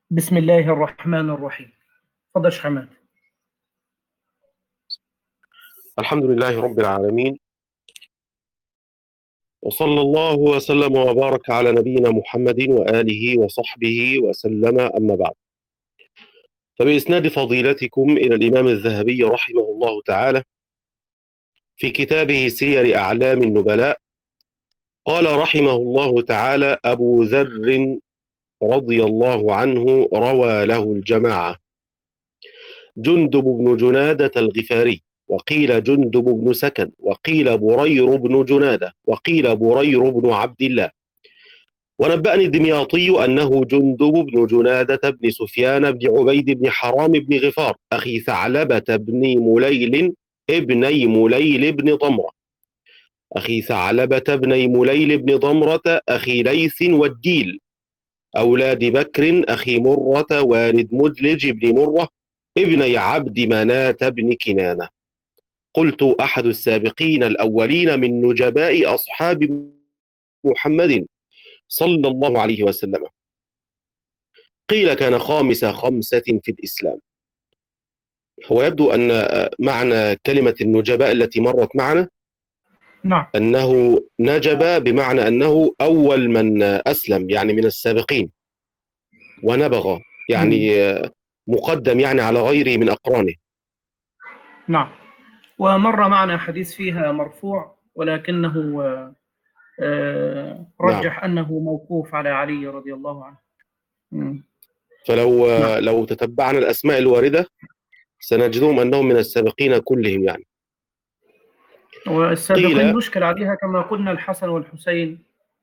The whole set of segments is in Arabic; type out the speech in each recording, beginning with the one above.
بسم الله الرحمن الرحيم. تفضل يا شيخ حماد. الحمد لله رب العالمين، وصلى الله وسلم وبارك على نبينا محمد وآله وصحبه وسلم، أما بعد. فبإسناد فضيلتكم إلى الإمام الذهبي رحمه الله تعالى في كتابه سير أعلام النبلاء، قال رحمه الله تعالى: أبو ذر رضي الله عنه روى له الجماعة جندب بن جنادة الغفاري، وقيل جندب بن سكن، وقيل برير بن جنادة، وقيل برير بن عبد الله. ونبأني الدمياطي أنه جندب بن جنادة بن سفيان بن عبيد بن حرام بن غفار أخي ثعلبة بن مليل ابني مليل بن ضمرة أخي ثعلبة بن مليل بن ضمرة أخي ليث والديل أولاد بكر أخي مرة والد مدلج بن مرة ابني عبد مناة بن كنانة. قلت: أحد السابقين الأولين من نجباء أصحاب محمد صلى الله عليه وسلم. قيل: كان خامس خمسة في الإسلام. هو يبدو أن معنى كلمة النجباء التي مرت معنا نعم. أنه نجب بمعنى أنه أول من أسلم، يعني من السابقين، ونبغ يعني مقدم يعني على غيره من أقرانه. نعم. ومر معنا حديث فيها مرفوع، ولكنه نعم. رجح أنه موقوف على علي رضي الله عنه. فلو نعم. لو تتبعنا الأسماء الواردة سنجدهم أنهم من السابقين كلهم يعني. والسابقين قيل يشكل عليها كما قلنا الحسن والحسين.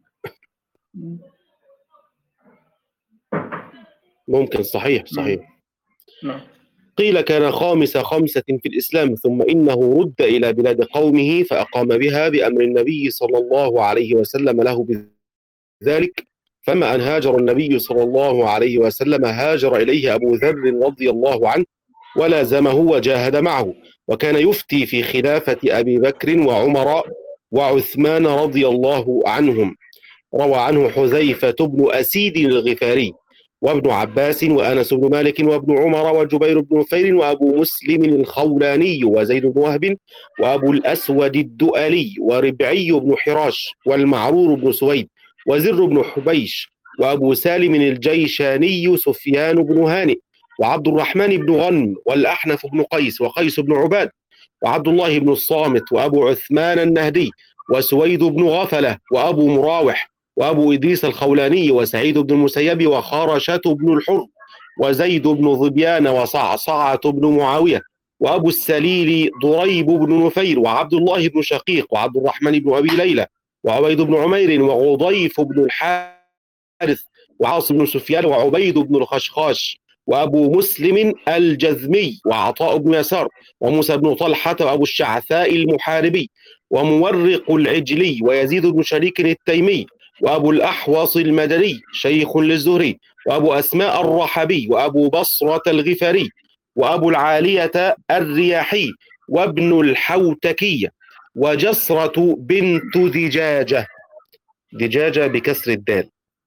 ممكن، صحيح صحيح. نعم. قيل: كان خامس خمسة في الإسلام، ثم إنه رد إلى بلاد قومه فأقام بها بأمر النبي صلى الله عليه وسلم له بذلك. فما أن هاجر النبي صلى الله عليه وسلم هاجر إليه أبو ذر رضي الله عنه ولازمه وجاهد معه، وكان يفتي في خلافة أبي بكر وعمر وعثمان رضي الله عنهم. روى عنه حذيفة بن أسيد الغفاري، وابن عباس، وأنس بن مالك، وابن عمر، وجبير بن نفير، وأبو مسلم الخولاني، وزيد بن وهب، وأبو الأسود الدؤلي، وربعي بن حراش، والمعرور بن سويد، وزر بن حبيش، وأبو سالم الجيشاني سفيان بن هانئ، وعبد الرحمن بن غنم، والأحنف بن قيس، وقيس بن عباد، وعبد الله بن الصامت، وأبو عثمان النهدي، وسويد بن غفلة، وأبو مراوح، وأبو إدريس الخولاني، وسعيد بن المسيب، وخارشة بن الحر، وزيد بن ظبيان، وصعصعة بن معاوية، وأبو السليل ضريب بن نفير، وعبد الله بن شقيق، وعبد الرحمن بن أبي ليلى، وعبيد بن عمير، وغضيف بن الحارث، وعاصم بن سفيان، وعبيد بن الخشخاش، وأبو مسلم الجذمي، وعطاء بن يسار، وموسى بن طلحة، وأبو الشعثاء المحاربي، ومورق العجلي، ويزيد بن شريك التيمي، وأبو الأحوص المدني شيخ للزهري، وأبو أسماء الرحبي، وأبو بصرة الغفاري، وأبو العالية الرياحي، وابن الحوتكية، وجسرة بنت دجاجة، دجاجة بكسر الدال.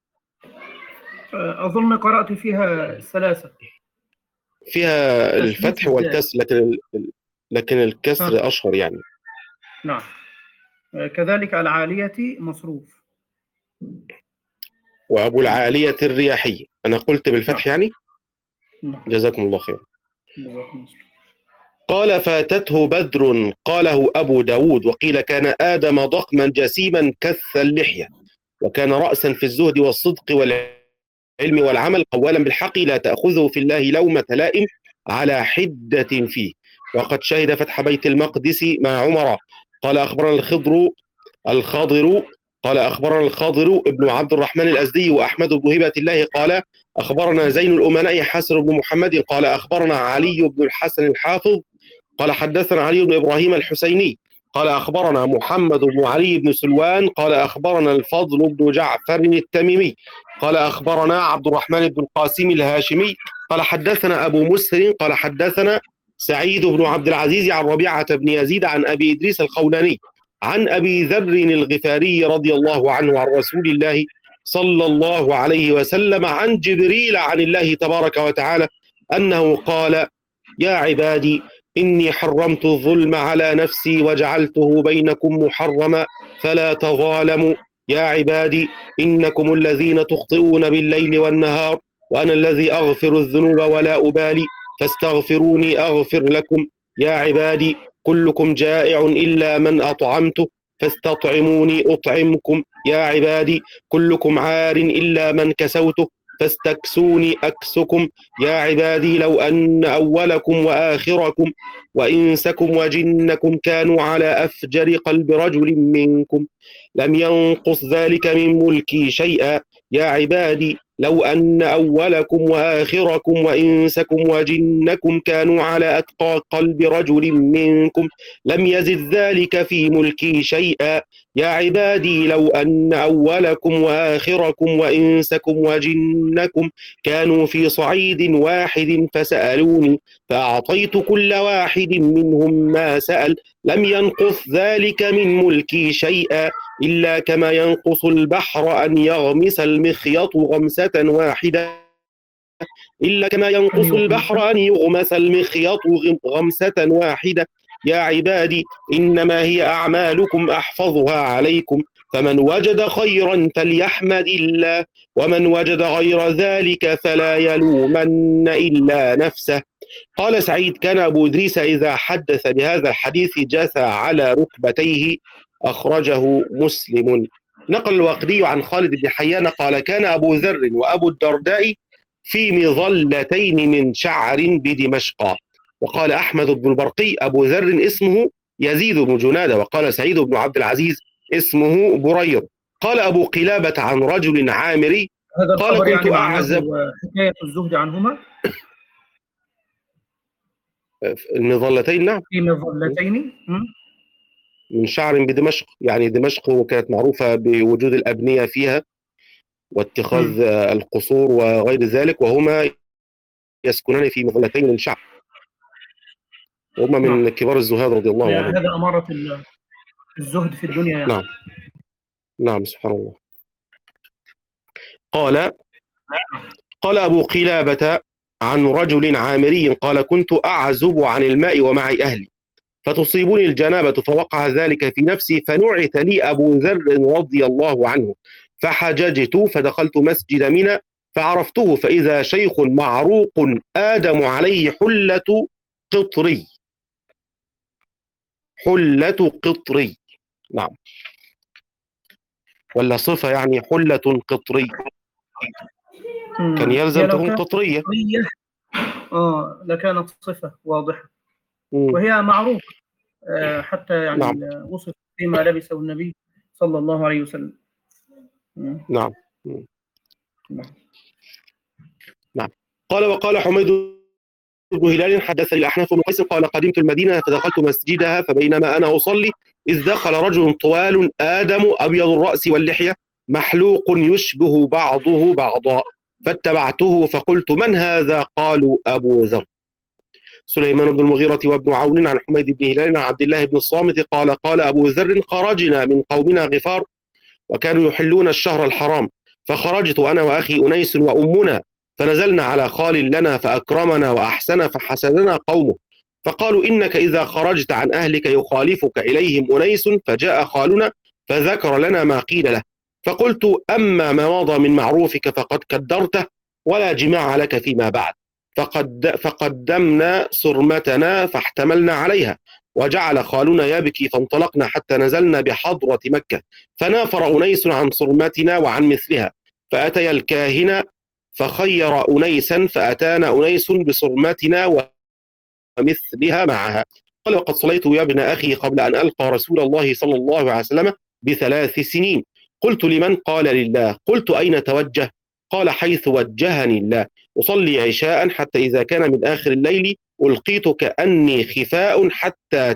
أظن قرأت فيها ثلاثة، فيها تثبيت الفتح الدال. والكسر، لكن الكسر أشهر يعني. نعم. كذلك العالية مصروف. وأبو العالية الرياحي، أنا قلت نعم. بالفتح يعني. نعم. جزاكم الله خير. نعم. قال: فاتته بدر، قاله أبو داود. وقيل: كان آدم ضخما جسيما كث اللحية، وكان رأسا في الزهد والصدق والعلم والعمل، قوالا بالحق، لا تأخذه في الله لومة لائم، على حدة فيه. وقد شهد فتح بيت المقدس مع عمر. قال: أخبرنا الخضر قال: أخبرنا الخضر ابن عبد الرحمن الأزدي، وأحمد بن هبة الله قال: أخبرنا زين الأمناء حسن بن محمد قال: أخبرنا علي بن الحسن الحافظ قال: حدثنا علي بن إبراهيم الحسيني قال: أخبرنا محمد بن علي بن سلوان قال: أخبرنا الفضل بن جعفر التميمي قال: أخبرنا عبد الرحمن بن القاسم الهاشمي قال: حدثنا أبو مسهر قال: حدثنا سعيد بن عبد العزيز عن ربيعة بن يزيد عن أبي إدريس الخولاني عن أبي ذر الغفاري رضي الله عنه عن رسول الله صلى الله عليه وسلم عن جبريل عن الله تبارك وتعالى أنه قال: يا عبادي إني حرمت الظلم على نفسي وجعلته بينكم محرما فلا تظالموا. يا عبادي إنكم الذين تخطئون بالليل والنهار وأنا الذي أغفر الذنوب ولا أبالي فاستغفروني أغفر لكم. يا عبادي كلكم جائع إلا من أطعمته فاستطعموني أطعمكم. يا عبادي كلكم عار إلا من كسوته فاستكسوني أكسكم. يا عبادي لو أن أولكم وآخركم وإنسكم وجنكم كانوا على أفجر قلب رجل منكم لم ينقص ذلك من ملكي شيئا. يا عبادي لو أن أولكم وآخركم وإنسكم وجنكم كانوا على أتقى قلب رجل منكم لم يزد ذلك في ملكي شيئا. يا عبادي لو أن أولكم وآخركم وإنسكم وجنكم كانوا في صعيد واحد فسألوني فأعطيت كل واحد منهم ما سأل لم ينقص ذلك من ملكي شيئا إلا كما ينقص البحر أن يغمس المخيط غمسة واحدة إلا كما ينقص البحر أن يغمس المخيط غمسة واحدة. يا عبادي إنما هي أعمالكم أحفظها عليكم فمن وجد خيرا فليحمد الله ومن وجد غير ذلك فلا يلومن إلا نفسه. قال سعيد: كان أبو إدريس إذا حدث بهذا الحديث جثى على ركبتيه، أخرجه مسلم. نقل الواقدي عن خالد بن حيان قال: كان أبو ذر وأبو الدرداء في مظلتين من شعر بدمشق. وقال أحمد بن البرقي: أبو ذر اسمه يزيد بن جنادة. وقال سعيد بن عبد العزيز اسمه برير. قال أبو قلابة عن رجل عامري هذا قال: الخبر كنت يعني أعزب حكاية الزهد عنهما المظلتين. نعم، في مظلتين من شعر بدمشق، يعني دمشق كانت معروفة بوجود الأبنية فيها واتخاذ القصور وغير ذلك، وهما يسكنان في مظلتين من شعر، وهم من كبار الزهاد رضي الله عنهم. هذا أمارة الزهد في الدنيا يعني. نعم نعم، سبحان الله. قال أبو قلابة عن رجل عامري قال: كنت أعزب عن الماء ومعي أهلي فتصيبني الجنابة فوقع ذلك في نفسي فنعت لي أبو ذر رضي الله عنه فحججت فدخلت مسجد منى فعرفته فإذا شيخ معروق آدم عليه حلة قطري. حلة قطري، نعم، ولا صفة يعني حلة قطري، كان يلزم تكون قطرية. لكانت صفة واضحة وهي معروفة حتى يعني نعم. وصف فيما لبسه النبي صلى الله عليه وسلم. نعم نعم. وقال حميد بن هلال: حدثني الأحنف بن قيس قال: قدمت المدينة فدخلت مسجدها فبينما أنا أصلي إذ دخل رجل طوال آدم أبيض الرأس واللحية محلوق يشبه بعضه بعضا فاتبعته فقلت: من هذا؟ قالوا: أبو ذر. سليمان بن المغيرة وابن عون عن حميد بن هلال عن عبد الله بن الصامت قال أبو ذر: خرجنا من قومنا غفار وكانوا يحلون الشهر الحرام فخرجت أنا وأخي أنيس وأمنا فنزلنا على خال لنا فأكرمنا وأحسن فحسدنا قومه فقالوا: إنك إذا خرجت عن أهلك يخالفك إليهم أنيس فجاء خالنا فذكر لنا ما قيل له فقلت: أما ما مضى من معروفك فقد كدرته ولا جماع لك فيما بعد. فقدمنا صرمتنا فاحتملنا عليها وجعل خالنا يبكي فانطلقنا حتى نزلنا بحضرة مكة فنافر أنيس عن صرمتنا وعن مثلها فأتي الكاهن فخير أنيسا فأتانا أنيس بصرمتنا ومثلها معها. قال: وقد صليت يا ابن أخي قبل أن ألقى رسول الله صلى الله عليه وسلم ب3 سنين. قلت: لمن؟ قال: لله. قلت: أين توجه؟ قال: حيث وجهني الله. أصلي عشاء حتى إذا كان من آخر الليل ألقيت كأني خفاء حتى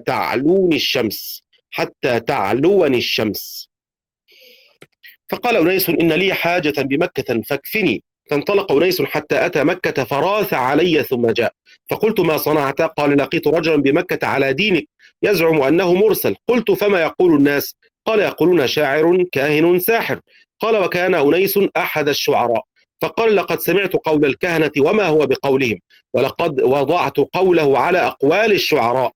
تعلوني الشمس. فقال أنيس: إن لي حاجة بمكة فاكفني. فانطلق أنيس حتى أتى مكة فراث علي ثم جاء فقلت: ما صنعت؟ قال: لقيت رجلا بمكة على دينك يزعم أنه مرسل. قلت: فما يقول الناس؟ قال: يقولون شاعر كاهن ساحر. قال: وكان أنيس أحد الشعراء، فقال: لقد سمعت قول الكهنة وما هو بقولهم، ولقد وضعت قوله على أقوال الشعراء،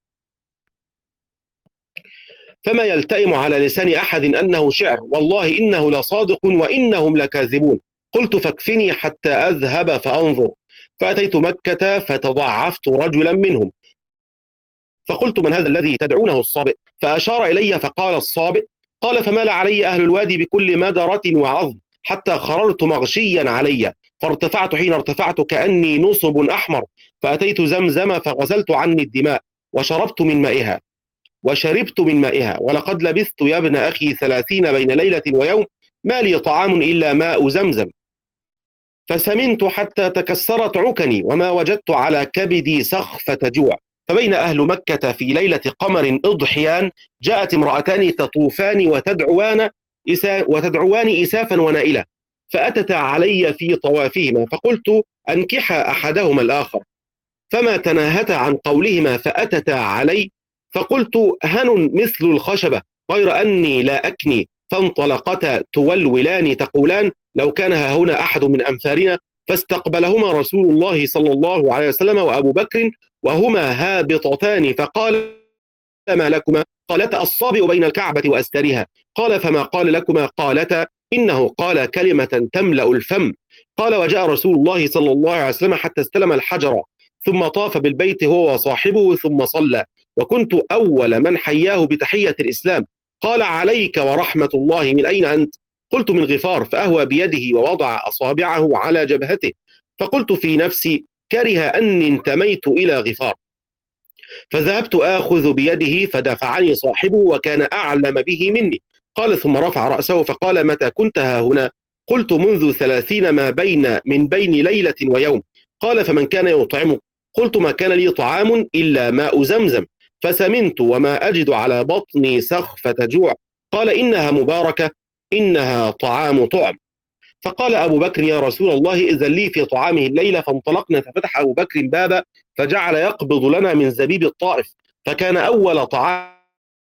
فما يلتئم على لسان أحد أنه شعر، والله إنه لصادق وإنهم لكاذبون. قلت: فاكفني حتى أذهب فأنظر. فأتيت مكة فتضعفت رجلا منهم، فقلت: من هذا الذي تدعونه الصابئ؟ فأشار إلي فقال: الصابئ. قال: فمال علي أهل الوادي بكل مدرة وعظم حتى خررت مغشيا علي، فارتفعت حين ارتفعت كأني نصب أحمر، فأتيت زمزم فغسلت عني الدماء وشربت من مائها، ولقد لبثت يا ابن أخي 30 بين ليلة ويوم، ما لي طعام إلا ماء زمزم، فسمنت حتى تكسرت عكني، وما وجدت على كبدي سخفة جوع. فبين أهل مكة في ليلة قمر إضحيان جاءت امرأتان تطوفان وتدعوان إسافا ونائلة، فأتتا علي في طوافهما، فقلت: أنكحا أحدهما الآخر، فما تناهتا عن قولهما فأتتا علي، فقلت: هن مثل الخشبة غير أني لا أكني، فانطلقتا تولولان تقولان: لو كان هنا أحد من أمثالنا. فاستقبلهما رسول الله صلى الله عليه وسلم وأبو بكر وهما هابطتان، فقال: ما لكما؟ قالتا: الصابئ بين الكعبة وأسترها. قال: فما قال لكما؟ قالتا: إنه قال كلمة تملأ الفم. قال: وجاء رسول الله صلى الله عليه وسلم حتى استلم الحجر، ثم طاف بالبيت هو وصاحبه ثم صلى، وكنت أول من حياه بتحية الإسلام. قال: عليك ورحمة الله، من أين أنت؟ قلت: من غفار. فأهوى بيده ووضع أصابعه على جبهته، فقلت في نفسي: كره أني انتميت إلى غفار. فذهبت آخذ بيده فدفعني صاحبه وكان أعلم به مني. قال: ثم رفع رأسه فقال: متى كنت ها هنا؟ قلت: منذ 30 من بين ليلة ويوم. قال: فمن كان يطعمك؟ قلت: ما كان لي طعام إلا ماء زمزم، فسمنت وما أجد على بطني سخفة جوع. قال: إنها مباركة، إنها طعام طعم. فقال أبو بكر: يا رسول الله، إذن لي في طعامه الليلة. فانطلقنا، ففتح أبو بكر بابا فجعل يقبض لنا من زبيب الطائف، فكان أول طعام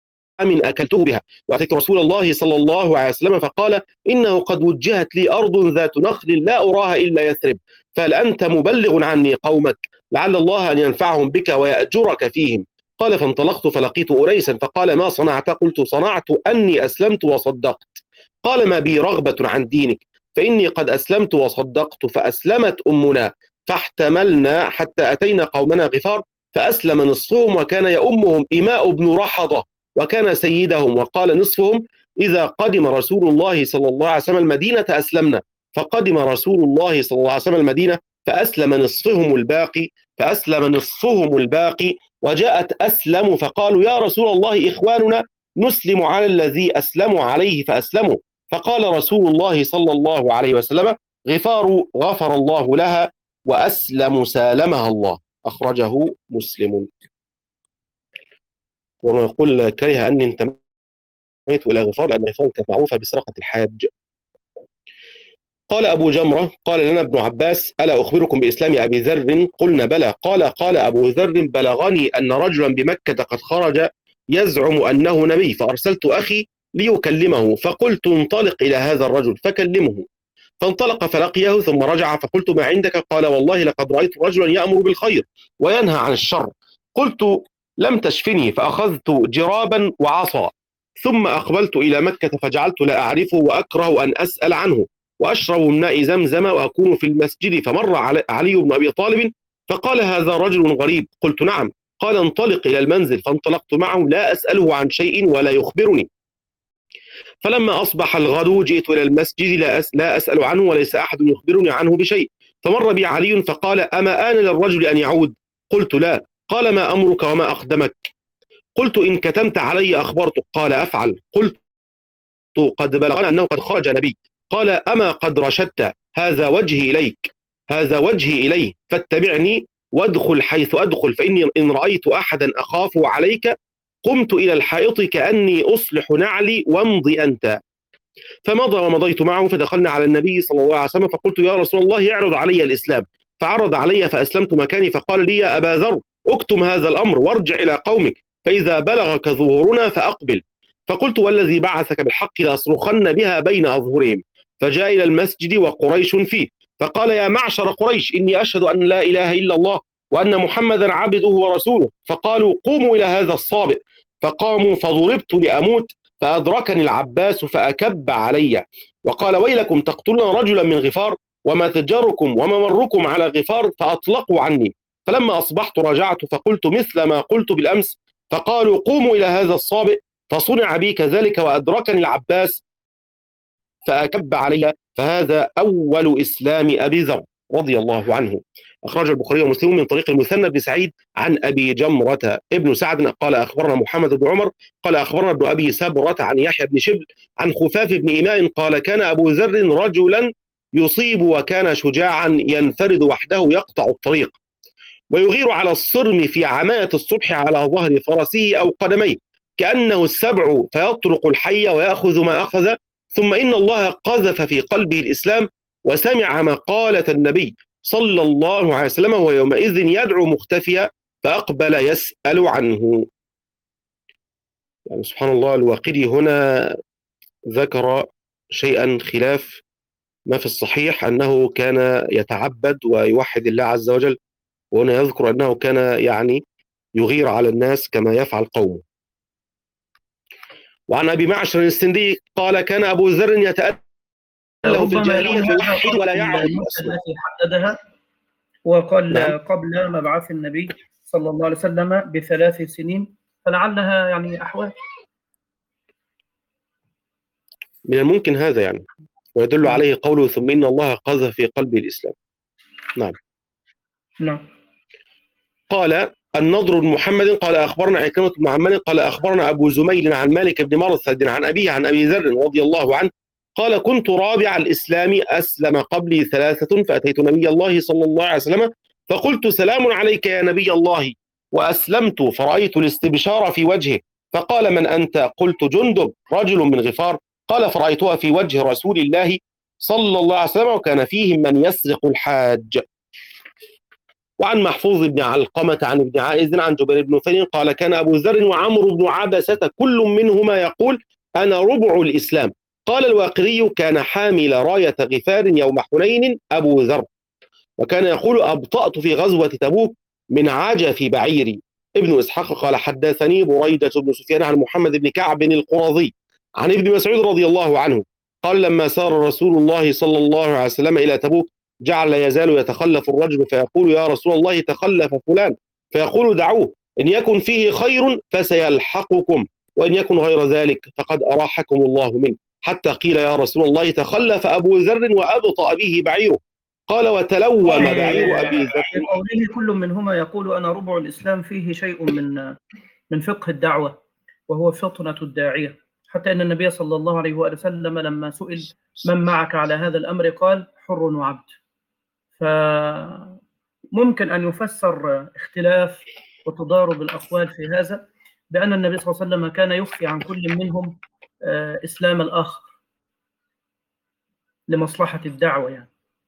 أكلته بها. وأتيت رسول الله صلى الله عليه وسلم فقال: إنه قد وجهت لي أرض ذات نخل لا أراها إلا يثرب، فهل أنت مبلغ عني قومك؟ لعل الله أن ينفعهم بك ويأجرك فيهم. قال: فانطلقت فلقيت أنيسا فقال: ما صنعت؟ قلت: صنعت أني أسلمت وصدقت. قال: ما بي رغبة عن دينك، فإني قد أسلمت وصدقت. فأسلمت أمنا فاحتملنا حتى أتينا قومنا غفار، فأسلم نصفهم وكان يؤمهم إماء بن رحضة وكان سيدهم، وقال نصفهم: إذا قدم رسول الله صلى الله عليه وسلم المدينة أسلمنا. فقدم رسول الله صلى الله عليه وسلم المدينة فأسلم نصفهم الباقي، وجاءت أسلم فقالوا: يا رسول الله، إخواننا نسلم على الذي أسلموا عليه فأسلموا. فقال رسول الله صلى الله عليه وسلم: غفار غفر الله لها، وأسلم سالمها الله. أخرجه مسلم. ويقول: كره أني انتميت إلى غفار، لأن غفار كانت معروفة بسرقة الحاج. قال أبو جمرة: قال لنا ابن عباس: ألا أخبركم بإسلام أبي ذر؟ قلنا: بلى. قال أبو ذر: بلغني أن رجلا بمكة قد خرج يزعم أنه نبي، فأرسلت أخي ليكلمه، فقلت: انطلق إلى هذا الرجل فكلمه. فانطلق فلقيه ثم رجع، فقلت: ما عندك؟ قال: والله لقد رأيت رجلا يأمر بالخير وينهى عن الشر. قلت: لم تشفني. فأخذت جرابا وعصا، ثم أقبلت إلى مكة فجعلت لا أعرفه وأكره أن أسأل عنه، وأشرب من ماء زمزم وأكون في المسجد. فمر علي بن أبي طالب فقال: هذا رجل غريب. قلت: نعم. قال: انطلق إلى المنزل. فانطلقت معه لا أسأله عن شيء ولا يخبرني. فلما أصبح الغد جئت إلى المسجد لا أسأل عنه وليس أحد يخبرني عنه بشيء. فمر بي علي فقال: أما آن للرجل أن يعود؟ قلت: لا. قال: ما أمرك وما أقدمك؟ قلت: إن كتمت علي أخبرتك. قال: أفعل. قلت: قد بلغنا أنه قد خرج نبي. قال: أما قد رشدت، هذا وجهي إليه، فاتبعني وادخل حيث أدخل، فإني إن رأيت أحدا أخافه عليك قمت إلى الحائط كأني أصلح نعلي، وامضي أنت. فمضى ومضيت معه، فدخلنا على النبي صلى الله عليه وسلم فقلت: يا رسول الله، اعرض علي الإسلام. فعرض علي فأسلمت مكاني، فقال لي: يا أبا ذر، اكتم هذا الأمر وارجع إلى قومك، فإذا بلغك ظهورنا فأقبل. فقلت: والذي بعثك بالحق لأصرخن بها بين أظهرهم. فجاء إلى المسجد وقريش فيه، فقال: يا معشر قريش، إني أشهد أن لا إله إلا الله وأن محمدا عبده ورسوله. فقالوا: قوموا إلى هذا الصابئ. فقاموا، فضربت لأموت، فأدركني العباس فأكب علي وقال: ويلكم، تقتلون رجلا من غفار، وما تجركم وما مركم على غفار؟ فأطلقوا عني. فلما أصبحت رجعت فقلت مثل ما قلت بالأمس، فقالوا: قوموا إلى هذا الصابئ. فصنع بي كذلك، وأدركني العباس فأكب علي. فهذا أول إسلام أبي ذر رضي الله عنه. أخرج البخاري ومسلم من طريق المثنى بن سعيد عن أبي جمرة ابن سعد قال: أخبرنا محمد بن عمر قال: أخبرنا ابن أبي سبرة عن يحيى بن شبل عن خفاف بن إماء قال: كان أبو ذر رجلا يصيب، وكان شجاعا ينفرد وحده يقطع الطريق، ويغير على الصرم في عماية الصبح على ظهر فرسه أو قدميه كأنه السبع، فيطرق الحي ويأخذ ما أخذ. ثم إن الله قذف في قلبه الإسلام، وسمع مقالة النبي صلى الله عليه وسلم، ويومئذ يدعو مختفيا، فأقبل يسأل عنه. يعني سبحان الله، الواقدي هنا ذكر شيئا خلاف ما في الصحيح، أنه كان يتعبد ويوحد الله عز وجل، وهنا يذكر أنه كان يعني يغير على الناس كما يفعل قومه. وعن أبي معشر السندي قال: كان أبو ذر يتأله في الجاهلية فيوحد ولا يعبد التي حددها، وقال نعم. قبل مبعث النبي صلى الله عليه وسلم ب3 سنين، فلعلها يعني أحوال من الممكن هذا يعني، ويدل عليه قوله: ثم إن الله قذف في قلب الإسلام. نعم. قال النضر بن محمد قال: أخبرنا عكرمة بن محمد قال: أخبرنا أبو زميل عن مالك بن مرثد عن أبيه عن أبي ذر رضي الله عنه قال: كنت رابع الإسلام، أسلم قبلي 3، فأتيت نبي الله صلى الله عليه وسلم فقلت: سلام عليك يا نبي الله، وأسلمت، فرأيت الاستبشار في وجهه، فقال: من أنت؟ قلت: جندب، رجل من غفار. قال: فرأيتها في وجه رسول الله صلى الله عليه وسلم، وكان فيهم من يسرق الحاج. وعن محفوظ بن علقمة عن ابن عائذ عن جبير بن نفيل قال: كان أبو ذر وعمرو بن عبسة كل منهما يقول: أنا ربع الإسلام. قال الواقدي: كان حامل راية غفار يوم حنين أبو ذر، وكان يقول: أبطأت في غزوة تبوك من عجف بعيري. ابن إسحاق قال: حدثني بريدة بن سفيان عن محمد بن كعب القرظي عن ابن مسعود رضي الله عنه قال: لما سار رسول الله صلى الله عليه وسلم إلى تبوك جعل يزال يتخلف الرجل، فيقول: يا رسول الله تخلف فلان، فيقول: دعوه، إن يكن فيه خير فسيلحقكم، وإن يكن غير ذلك فقد أراحكم الله منه. حتى قيل: يا رسول الله تخلف أبو ذر وأبطأ به بعيره. قال: وتلوم بعير أبي ذر. قوله كل منهما يقول أنا ربع الإسلام فيه شيء من فقه الدعوة، وهو فطنة الداعية، حتى أن النبي صلى الله عليه وسلم لما سئل: من معك على هذا الأمر؟ قال: حر وعبد. فممكن أن يفسر اختلاف وتضارب الأقوال في هذا بأن النبي صلى الله عليه وسلم كان يخفي عن كل منهم إسلام الآخر لمصلحة الدعوة يعني.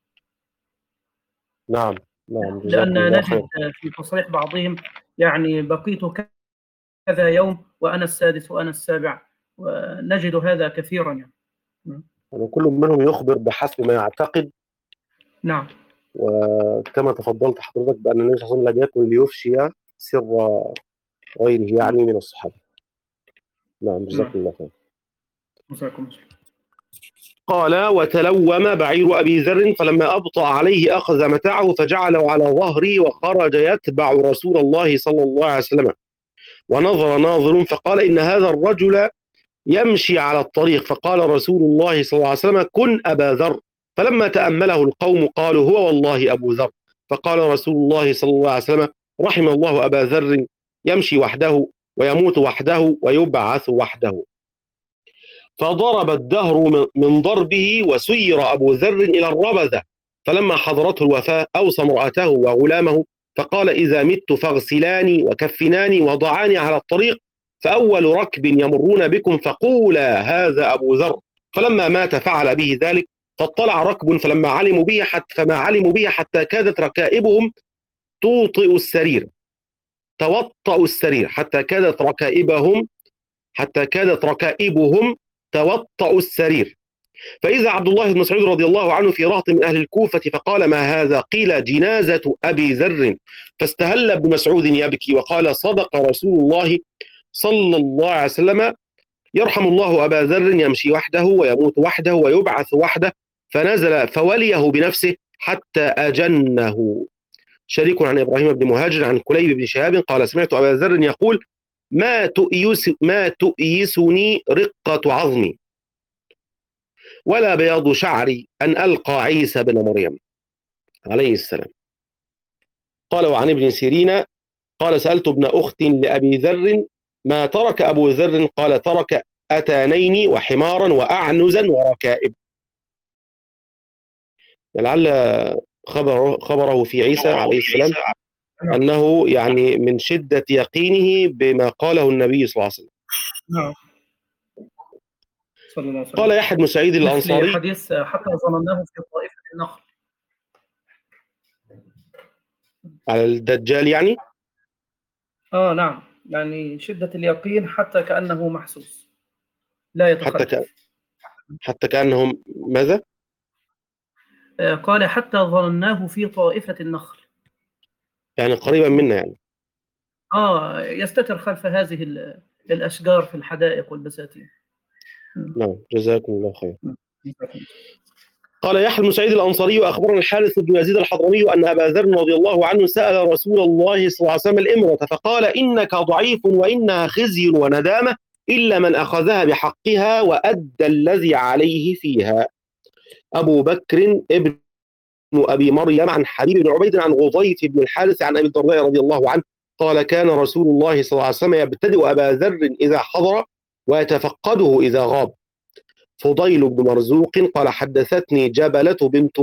نعم. لأن نجد في تصريح بعضهم يعني: بقيت كذا يوم وأنا السادس وأنا السابع، ونجد هذا كثيرا يعني. وكل منهم يخبر بحسب ما يعتقد. نعم. وكما تفضلت حضرتك بأن النبي صلى الله عليه وسلم لم يكن ليفشي سر غيره يعني من الصحابة. نعم، جزاكم الله خير. جزاكم. قال: وتلوم بعير أبي ذر، فلما أبطأ عليه أخذ متاعه فجعله على ظهري، وخرج يتبع رسول الله صلى الله عليه وسلم. ونظر ناظر فقال: إن هذا الرجل يمشي على الطريق. فقال رسول الله صلى الله عليه وسلم: كن أبا ذر. فلما تأمله القوم قالوا: هو والله أبو ذر. فقال رسول الله صلى الله عليه وسلم: رحم الله أبا ذر، يمشي وحده ويموت وحده ويبعث وحده. فضرب الدهر من ضربه، وسير أبو ذر إلى الربذة. فلما حضرته الوفاة أوصى امرأته وغلامه فقال: إذا مت فاغسلاني وكفناني وضعاني على الطريق، فأول ركب يمرون بكم فقولا: هذا أبو ذر. فلما مات فعل به ذلك، فاطلع ركب فما علموا به حتى كادت ركائبهم توطئ السرير حتى كادت ركائبهم توطأ السرير. فإذا عبد الله بن مسعود رضي الله عنه في رهط من أهل الكوفة فقال: ما هذا؟ قيل: جنازة أبي ذر. فاستهل ابن مسعود يبكي وقال: صدق رسول الله صلى الله عليه وسلم: يرحم الله أبا ذر يمشي وحده ويموت وحده ويبعث وحده. فنزل فوليه بنفسه حتى أجنه. شريك عن إبراهيم بن مهاجر عن كليب بن شهاب قال: سمعت أبا ذر يقول: ما تؤيسني رقة عظمي ولا بياض شعري أن ألقى عيسى بن مريم عليه السلام. قال: وعن ابن سيرين قال: سألت ابن أخت لأبي ذر: ما ترك أبو ذر؟ قال: ترك أتانين وحمارا وأعنزا وركائب. لعل خبره في عيسى عليه السلام أنه يعني من شدة يقينه بما قاله النبي صلى الله عليه وسلم. نعم صلى الله عليه وسلم. قال يحيى بن سعيد مثل الأنصاري حديث حتى ظنناه في طائفة النخل. على الدجال يعني. نعم، يعني شدة اليقين حتى كأنه محسوس لا يتخلف. حتى كأنهم ماذا؟ قال: حتى ظنناه في طائفة النخل، يعني قريبا منا يعني. يستتر خلف هذه الأشجار في الحدائق والبساتين. نعم، جزاكم الله خير. قال يحيى بن سعيد الأنصاري: أخبرنا الحارث بن يزيد الحضرمي أن أبا ذر رضي الله عنه سأل رسول الله صلى الله عليه وسلم الإمرة فقال: إنك ضعيف وإنها خزي وندامة إلا من أخذها بحقها وأدى الذي عليه فيها. أبو بكر ابن أبي مريم عن حبيب بن عبيد عن غضيف بن الحارث عن أبي الدرداء رضي الله عنه قال: كان رسول الله صلى الله عليه وسلم يبتدئ أبا ذر إذا حضر ويتفقده إذا غاب. فضيل بن مرزوق قال: حدثتني جبلة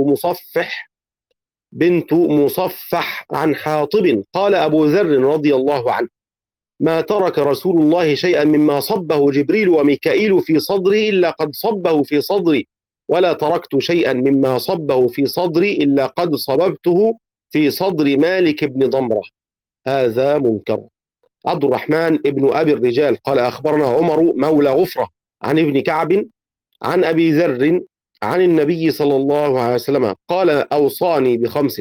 بنت مصفح عن حاطب قال أبو ذر رضي الله عنه: ما ترك رسول الله شيئا مما صبه جبريل وميكائيل في صدري إلا قد صبه في صدري، ولا تركت شيئا مما صبه في صدري إلا قد صببته في صدر مالك بن ضمرة. هذا منكر. عبد الرحمن ابن أبي الرجال قال: أخبرنا عمر مولى غفرة عن ابن كعب عن أبي ذر عن النبي صلى الله عليه وسلم قال: أوصاني بخمس: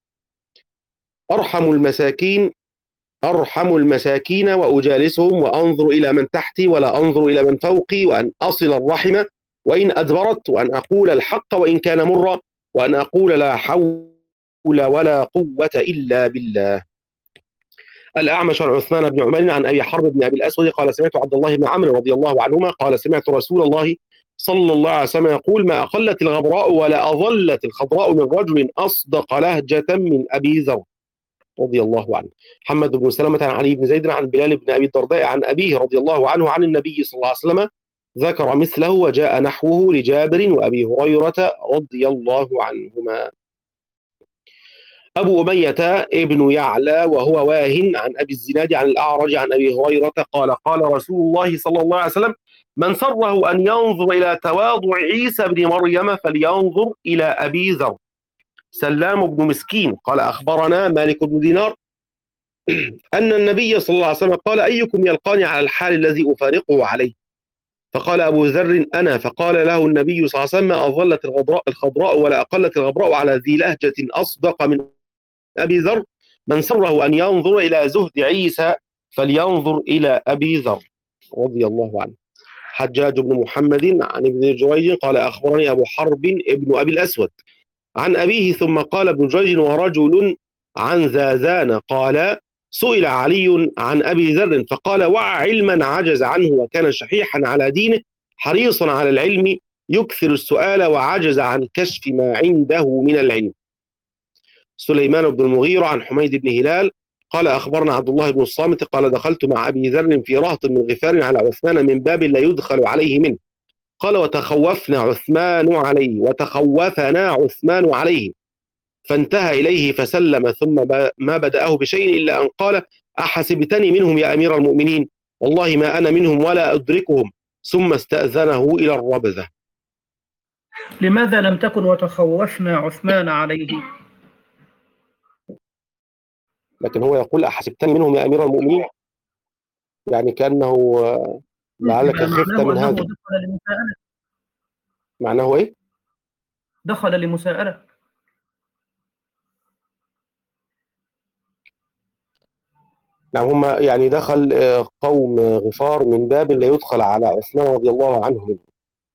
أرحم المساكين وأجالسهم وأنظر إلى من تحتي ولا أنظر إلى من فوقي، وأن أصل الرحم وإن أدبرت، وأن أقول الحق وإن كان مرا، وأن أقول لا حول ولا قوة إلا بالله. الأعمش عن عثمان بن عمر عن أبي حرب بن أبي الأسود قال: سمعت عبد الله بن عمرو رضي الله عنهما قال: سمعت رسول الله صلى الله عليه وسلم يقول: ما أقلت الغبراء ولا أظلت الخضراء من رجل أصدق لهجة من أبي ذر رضي الله عنه. محمد بن سلمة عن علي بن زيد عن بلال بن أبي الدرداء عن أبيه رضي الله عنه عن النبي صلى الله عليه وسلم ذكر مثله وجاء نحوه لجابر وأبي هريرة رضي الله عنهما. أبو أمية ابن يعلى وهو واهن عن أبي الزناد عن الأعرج عن أبي هريرة قال: قال رسول الله صلى الله عليه وسلم: من سره أن ينظر إلى تواضع عيسى بن مريم فلينظر إلى أبي ذر. سلام بن مسكين قال: أخبرنا مالك بن دينار أن النبي صلى الله عليه وسلم قال: أيكم يلقاني على الحال الذي أفارقه عليه؟ فقال أبو ذر: أنا. فقال له النبي صلى الله عليه وسلم: ما أظلت الخضراء ولا أقلت الغبراء على ذي لهجة أصدق من أبي ذر. من سره أن ينظر إلى زهد عيسى فلينظر إلى أبي ذر رضي الله عنه. حجاج بن محمد عن ابن جريج قال: أخبرني أبو حرب ابن أبي الأسود عن أبيه ثم قال ابن جريج: ورجل عن زازان قال: سئل علي عن أبي ذر فقال: وعى علما عجز عنه وكان شحيحا على دينه حريصا على العلم يكثر السؤال وعجز عن كشف ما عنده من العلم. سليمان بن المغيرة عن حميد بن هلال قال: أخبرنا عبد الله بن الصامت قال: دخلت مع أبي ذر في رهط من غفار على عثمان من باب لا يدخل عليه منه. قال: وتخوفنا عثمان عليه فانتهى إليه فسلم ثم ما بدأه بشيء إلا أن قال: أحسبتني منهم يا أمير المؤمنين؟ والله ما أنا منهم ولا أدركهم. ثم استأذنه إلى الربذة. لماذا لم تكن وتخوفنا عثمان عليه؟ لكن هو يقول: أحسبتني منهم يا أمير المؤمنين، يعني كأنه لعلك خفت من هذا. معناه إيه؟ دخل لمساءلة. نعم، هم يعني دخل قوم غفار من باب لا يدخل على عثمان رضي الله عنه منه،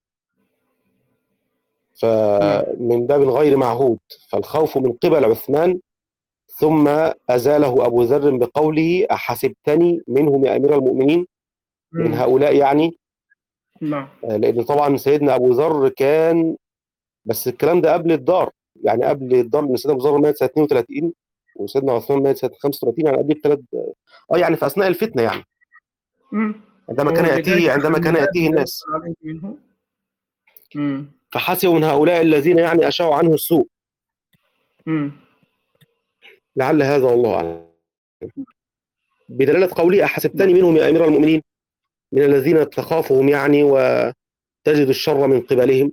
نعم. فمن باب غير معهود، فالخوف من قبل عثمان، ثم أزاله أبو ذر بقوله أحسبتني منهم يا أمير المؤمنين، من هؤلاء يعني. نعم. لأن طبعا سيدنا أبو ذر كان، بس الكلام ده قبل الدار، يعني قبل الدار، ان سيدنا ابو ذر مات سنه 32 وسيدنا عثمان مات سنه 35، يعني قبل بثلاث، يعني في اثناء الفتنه يعني، عندما هو كان اللي جاي ياتيه عن عندما كان الذي ياتيه لا الناس، يدخل عليه منه. فحسبوا من هؤلاء الذين يعني اشاعوا عنه السوء، لعل هذا والله اعلم. بدلاله قوله احسبتني نعم. منهم يا امير المؤمنين، من الذين تخافهم يعني وتجد الشر من قبلهم.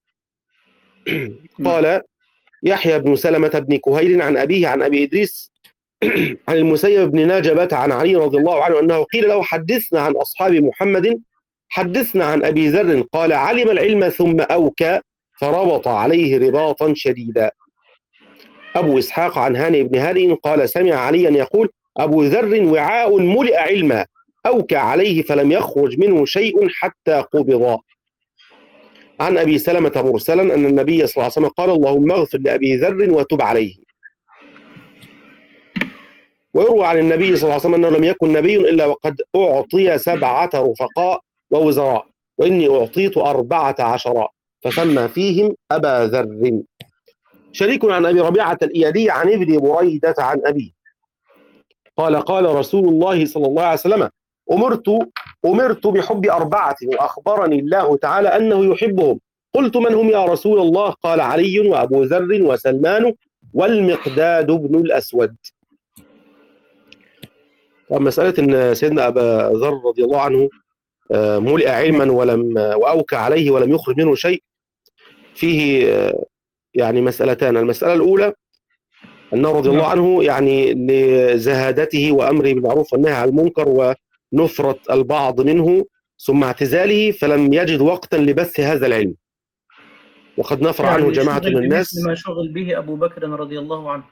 نعم. قال يحيى بن سلمة بن كهيل عن أبيه عن أبي إدريس عن المسيب بن ناجبة عن علي رضي الله عنه أنه قيل له حدثنا عن أصحاب محمد، حدثنا عن أبي ذر، قال علم العلم ثم أوكى فربط عليه رباطا شديدا. أبو إسحاق عن هاني بن هانئ قال سمع عليا يقول أبو ذر وعاء ملئ علما أوكى عليه فلم يخرج منه شيء حتى قبض. عن أبي سلمة مرسلا أن النبي صلى الله عليه وسلم قال اللهم اغفر لأبي ذر وتب عليه. ويروى عن النبي صلى الله عليه وسلم أنه لم يكن نبي إلا وقد أعطي 7 رفقاء ووزراء، وإني أعطيت 14 فسمى فيهم أبا ذر. شريك عن أبي ربيعة الإيادي عن ابن بريدة عن أبيه قال قال رسول الله صلى الله عليه وسلم أمرت بحب 4 وأخبرني الله تعالى أنه يحبهم، قلت من هم يا رسول الله؟ قال علي وأبو ذر وسلمان والمقداد بن الأسود. مسألة أن سيدنا أبا ذر رضي الله عنه ملئ علما وأوكى عليه ولم يخرج منه شيء، فيه يعني مسألتان. المسألة الأولى أنه رضي الله عنه يعني لزهادته وأمره بالمعروف والنهي عن المنكر ونفرة البعض منه ثم اعتزاله، فلم يجد وقتا لبث هذا العلم، وقد نفر عنه جماعة من الناس بمثل ما شغل به أبو بكر رضي الله عنه.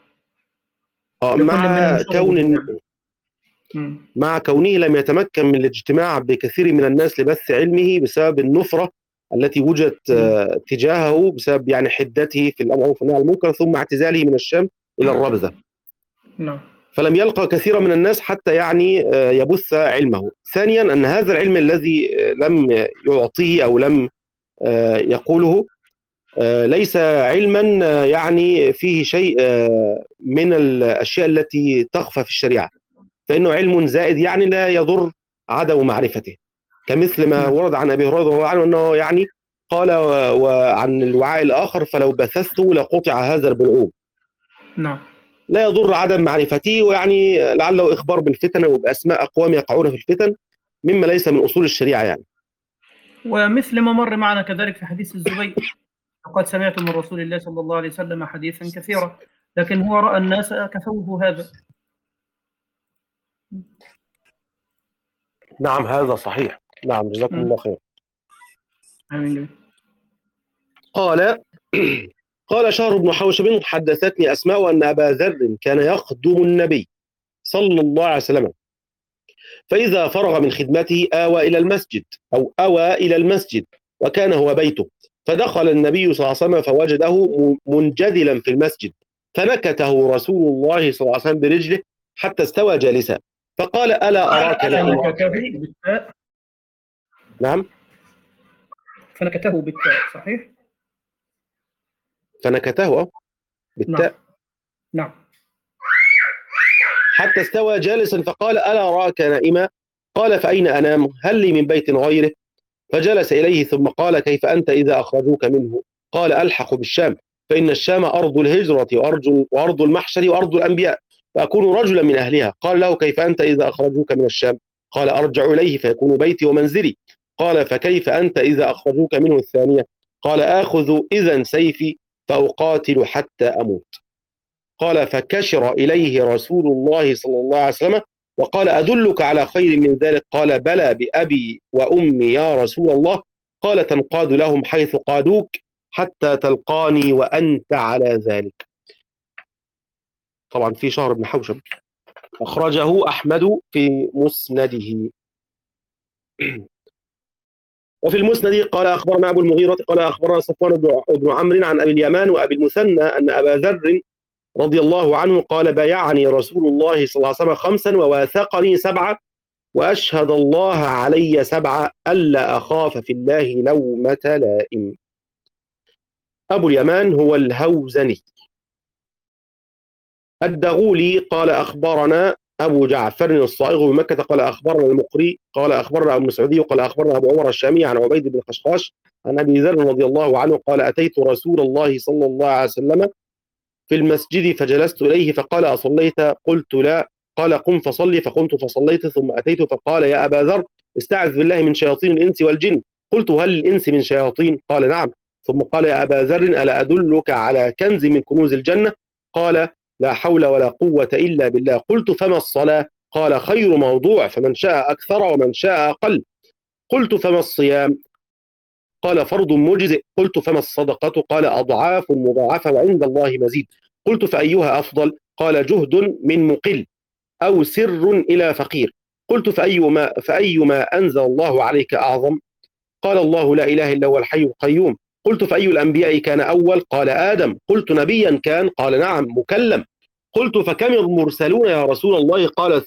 مع كونه لم يتمكن من الاجتماع بكثير من الناس لبث علمه بسبب النفرة التي وجدت تجاهه بسبب يعني حدته في المعروف والنهي عن المنكر ثم اعتزاله من الشام إلى الربذة. فلم يلقى كثيرا من الناس حتى يعني يبث علمه. ثانيا أن هذا العلم الذي لم يعطيه أو لم يقوله ليس علما يعني فيه شيء من الأشياء التي تخفى في الشريعة، فإنه علم زائد يعني لا يضر عدم معرفته، كمثل ما ورد عن أبي هريرة رضي الله عنه أنه يعني قال وعن الوعاء الآخر فلو بثثته لقطع هذا البلعوم. لا يضر عدم معرفته، ويعني لعله إخبار بالفتن وبأسماء أقوام يقعون في الفتن مما ليس من أصول الشريعة يعني. ومثل ما مر معنا كذلك في حديث الزبير، وقد سمعت من رسول الله صلى الله عليه وسلم حديثا كثيرا، لكن هو رأى الناس كفوه هذا. نعم هذا صحيح. نعم جزاكم الله خير. آمين. قال شهر بن حوشب حدثتني أسماء أن أبا ذر كان يخدم النبي صلى الله عليه وسلم، فإذا فرغ من خدمته أوى إلى المسجد وكان هو بيته، فدخل النبي صلى الله عليه وسلم فوجده منجدلا في المسجد، فنكته رسول الله صلى الله عليه وسلم برجله حتى استوى جالسا، فقال ألا أراك بالتاء. نعم فنكته بالتاء صحيح. فنكته بالتاء. نعم. حتى استوى جالسا فقال ألا أراك نائما؟ قال فأين أنام؟ هل لي من بيت غيره؟ فجلس إليه ثم قال كيف أنت إذا أخرجوك منه؟ قال ألحق بالشام، فإن الشام أرض الهجرة وأرض المحشر وأرض الأنبياء، فأكون رجلا من أهلها. قال له كيف أنت إذا أخرجوك من الشام؟ قال أرجع إليه فيكون بيتي ومنزلي. قال فكيف أنت إذا أخرجوك منه الثانية؟ قال آخذ إذن سيفي فأقاتل حتى أموت. قال فكشر إليه رسول الله صلى الله عليه وسلم وقال أدلك على خير من ذلك؟ قال بلى بأبي وأمي يا رسول الله. قال تنقاد لهم حيث قادوك حتى تلقاني وأنت على ذلك. طبعا في شهر بن حوشب، أخرجه أحمد في مسنده. وفي المسند قال أخبرنا أبو المغيرة قال أخبرنا صفوان بن عمرو عن أبي اليمان وأبي المثنى أن أبا ذر رضي الله عنه قال بايعني رسول الله صلى الله عليه وسلم 5 وواثقني 7 وأشهد الله علي 7 ألا أخاف في الله لومة لائم. أبو اليمان هو الهوزني. الدغولي قال أخبرنا أبو جعفر الصائغ بمكة قال أخبرنا المقري قال أخبرنا أبو مسعودي قال أخبرنا أبو عمر الشامي عن عبيد بن خشخاش عن أبي ذر رضي الله عنه قال أتيت رسول الله صلى الله عليه وسلم في المسجد فجلست إليه فقال أصليت؟ قلت لا. قال قم فصلي، فقمت فصليت ثم أتيت فقال يا أبا ذر استعذ بالله من شياطين الإنس والجن. قلت هل الإنس من شياطين؟ قال نعم. ثم قال يا أبا ذر ألا أدلك على كنز من كنوز الجنة؟ قال لا حول ولا قوة إلا بالله. قلت فما الصلاة؟ قال خير موضوع، فمن شاء أكثر ومن شاء أقل. قلت فما الصيام؟ قال فرض مجزئ. قلت فما الصدقة؟ قال أضعاف مضاعفة وعند الله مزيد. قلت فأيها أفضل؟ قال جهد من مقل أو سر إلى فقير. قلت فأيما أنزل الله عليك أعظم؟ قال الله لا إله إلا هو الحي القيوم. قلت فأي الأنبياء كان أول؟ قال آدم. قلت نبيا كان؟ قال نعم مكلم. قلت فكم المرسلون يا رسول الله؟ قال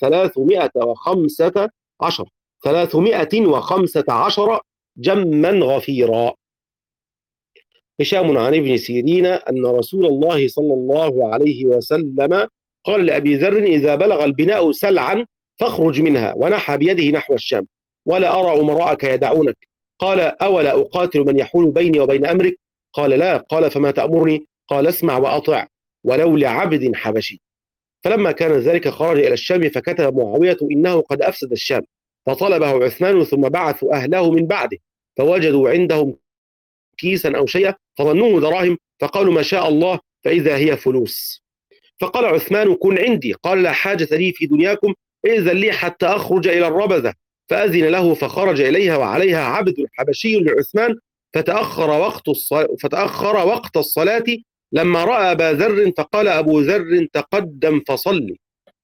315 جما غفيرا. هشام عن ابن سيرين أن رسول الله صلى الله عليه وسلم قال لأبي ذر إذا بلغ البناء سلعا فاخرج منها، ونحى بيده نحو الشام. ولا أرى أمراءك يدعونك. قال أولا أقاتل من يحول بيني وبين أمرك؟ قال لا. قال فما تأمرني؟ قال اسمع وأطع ولو لعبد حبشي. فلما كان ذلك خرج إلى الشام فكتب معاوية إنه قد أفسد الشام، فطلبه عثمان ثم بعثوا أهله من بعده فوجدوا عندهم كيسا أو شيئا فظنوه دراهم فقالوا ما شاء الله فإذا هي فلوس. فقال عثمان كن عندي. قال لا حاجة لي في دنياكم، إذن لي حتى أخرج إلى الربذة. فأذن له فخرج إليها وعليها عبد حبشي لعثمان فتأخر وقت الصلاة لما رأى أبا ذر فقال أبو ذر تقدم فصلي.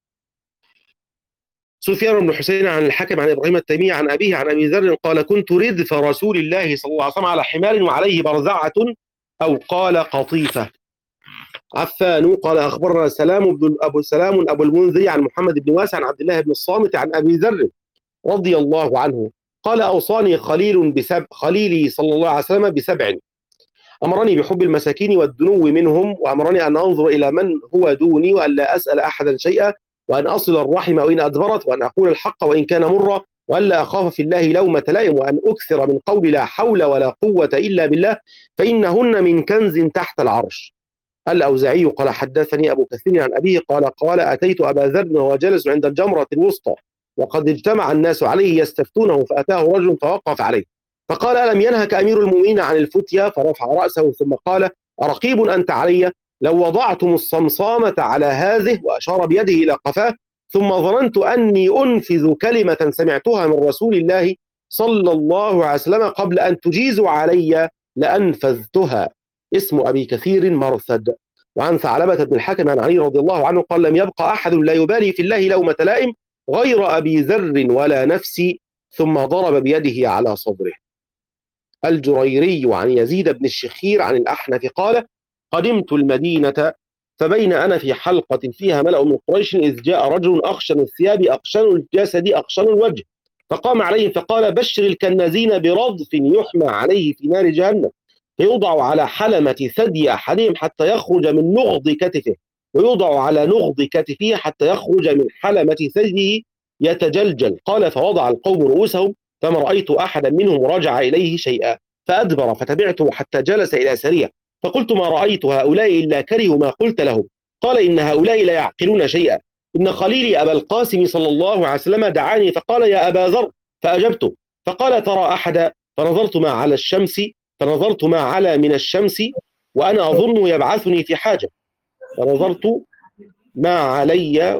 سفيان بن حسين عن الحكم عن إبراهيم التيمي عن أبيه عن أبي ذر قال كنت ردف رسول الله صلى الله عليه وسلم على حمار وعليه برزعة أو قال قطيفة. عفان قال أخبرنا سلام أبو المنذر عن محمد بن واسع عن عبد الله بن الصامت عن أبي ذر رضي الله عنه قال أوصاني خليلي صلى الله عليه وسلم ب7: أمرني بحب المساكين والدنو منهم، وأمرني أن أنظر إلى من هو دوني وأن لا أسأل أحدا شيئا، وأن أصل الرحم وإن أدبرت، وأن أقول الحق وإن كان مرا، وأن لا أخاف في الله لومة لائم، وأن أكثر من قول لا حول ولا قوة إلا بالله فإنهن من كنز تحت العرش. الأوزاعي قال حدثني أبو كثير عن أبيه قال أتيت أبا ذر وهو جالس عند الجمرة الوسطى وقد اجتمع الناس عليه يستفتونه فأتاه رجل فوقف عليه فقال ألم ينهك أمير المؤمنين عن الفتيا؟ فرفع رأسه ثم قال أرقيب أنت علي؟ لو وضعتم الصمصامة على هذه، وأشار بيده إلى قفاه، ثم ظننت أني أنفذ كلمة سمعتها من رسول الله صلى الله عليه وسلم قبل أن تجيزوا علي لأنفذتها. اسم أبي كثير مرثد. وعن ثعلبة بن الحكم عن علي رضي الله عنه قال لم يبقى أحد لا يبالي في الله لومة لائم غير أبي ذر ولا نفسي، ثم ضرب بيده على صدره. الجريري عن يزيد بن الشخير عن الأحنف قال قدمت المدينة فبين أنا في حلقة فيها ملأ من قريش إذ جاء رجل أخشن الثياب أقشن الجسد أقشن الوجه فقام عليهم فقال بشر الكنازين برضف يحمى عليه في نار جهنم فيوضع على حلمة ثدي أحدهم حتى يخرج من نغض كتفه، ويوضع على نغض كتفه حتى يخرج من حلمة ثديه يتجلجل. قال فوضع القوم رؤوسهم فما رأيت أحدا منهم رجع إليه شيئا فأدبر فتبعته حتى جلس إلى سرية فقلت ما رأيت هؤلاء إلا كرهوا ما قلت لهم. قال إن هؤلاء لا يعقلون شيئا، إن خليلي أبا القاسم صلى الله عليه وسلم دعاني فقال يا أبا ذر فأجبته فقال ترى أحدا؟ فنظرت ما على من الشمس وأنا أظن يبعثني في حاجة، فنظرت ما علي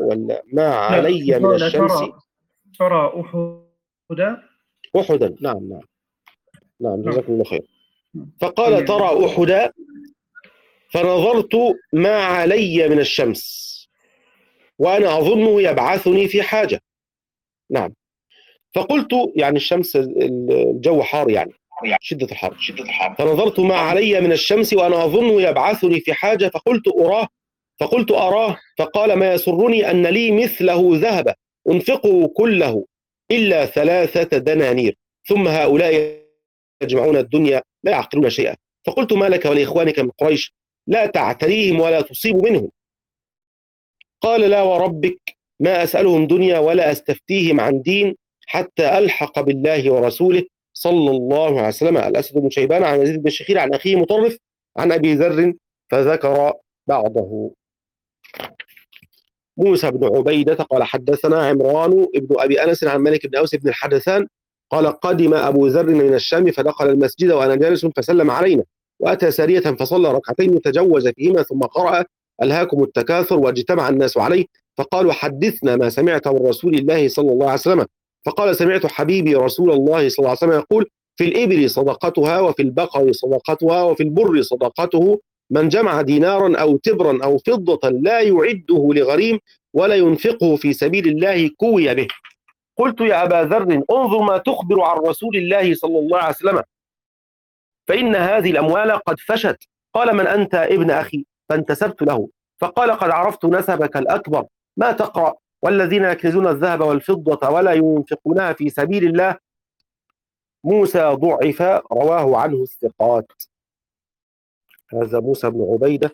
من الشمس. ترى أحدا. نعم. نعم نعم. جزاكم الله خير. فقال ترى أحدا فنظرت ما علي من الشمس وأنا أظنه يبعثني في حاجة. نعم. فقلت يعني الشمس الجو حار يعني شدة الحر. فنظرت ما علي من الشمس وأنا أظنه يبعثني في حاجة فقلت أراه فقال ما يسرني أن لي مثله ذهب أنفقه كله إلا 3 دنانير ثم هؤلاء يجمعون الدنيا لا يعقلون شيئا. فقلت ما لك ولإخوانك من قريش لا تعتريهم ولا تصيب منهم. قال لا وربك ما أسألهم دنيا ولا أستفتيهم عن دين حتى ألحق بالله ورسوله صلى الله عليه وسلم. الأسد بن شيبان عن يزيد بن شخير عن أخيه مطرف عن أبي ذر فذكر بعضه. موسى بن عبيدة قال حدثنا عمران ابن أبي أنس عن مالك بن أوس بن الحدثان قال قدم أبو ذر من الشام فدخل المسجد وأنا جالس فسلم علينا وأتى سارية فصلى ركعتين تجوز فيهما ثم قرأ ألهاكم التكاثر واجتمع الناس عليه فقالوا حدثنا ما سمعت من رسول الله صلى الله عليه وسلم. فقال سمعت حبيبي رسول الله صلى الله عليه وسلم يقول في الإبل صدقتها وفي البقر صدقتها وفي البر صدقته من جمع دينارا أو تبرا أو فضة لا يعده لغريم ولا ينفقه في سبيل الله كوي به. قلت يا أبا ذر انظر ما تخبر عن رسول الله صلى الله عليه وسلم فإن هذه الأموال قد فشت. قال من أنت ابن أخي؟ فانتسبت له فقال قد عرفت نسبك الأكبر ما تقرأ والذين يكنزون الذهب والفضة ولا ينفقونها في سبيل الله. موسى ضعف رواه عنه الثقات. هذا موسى بن عبيدة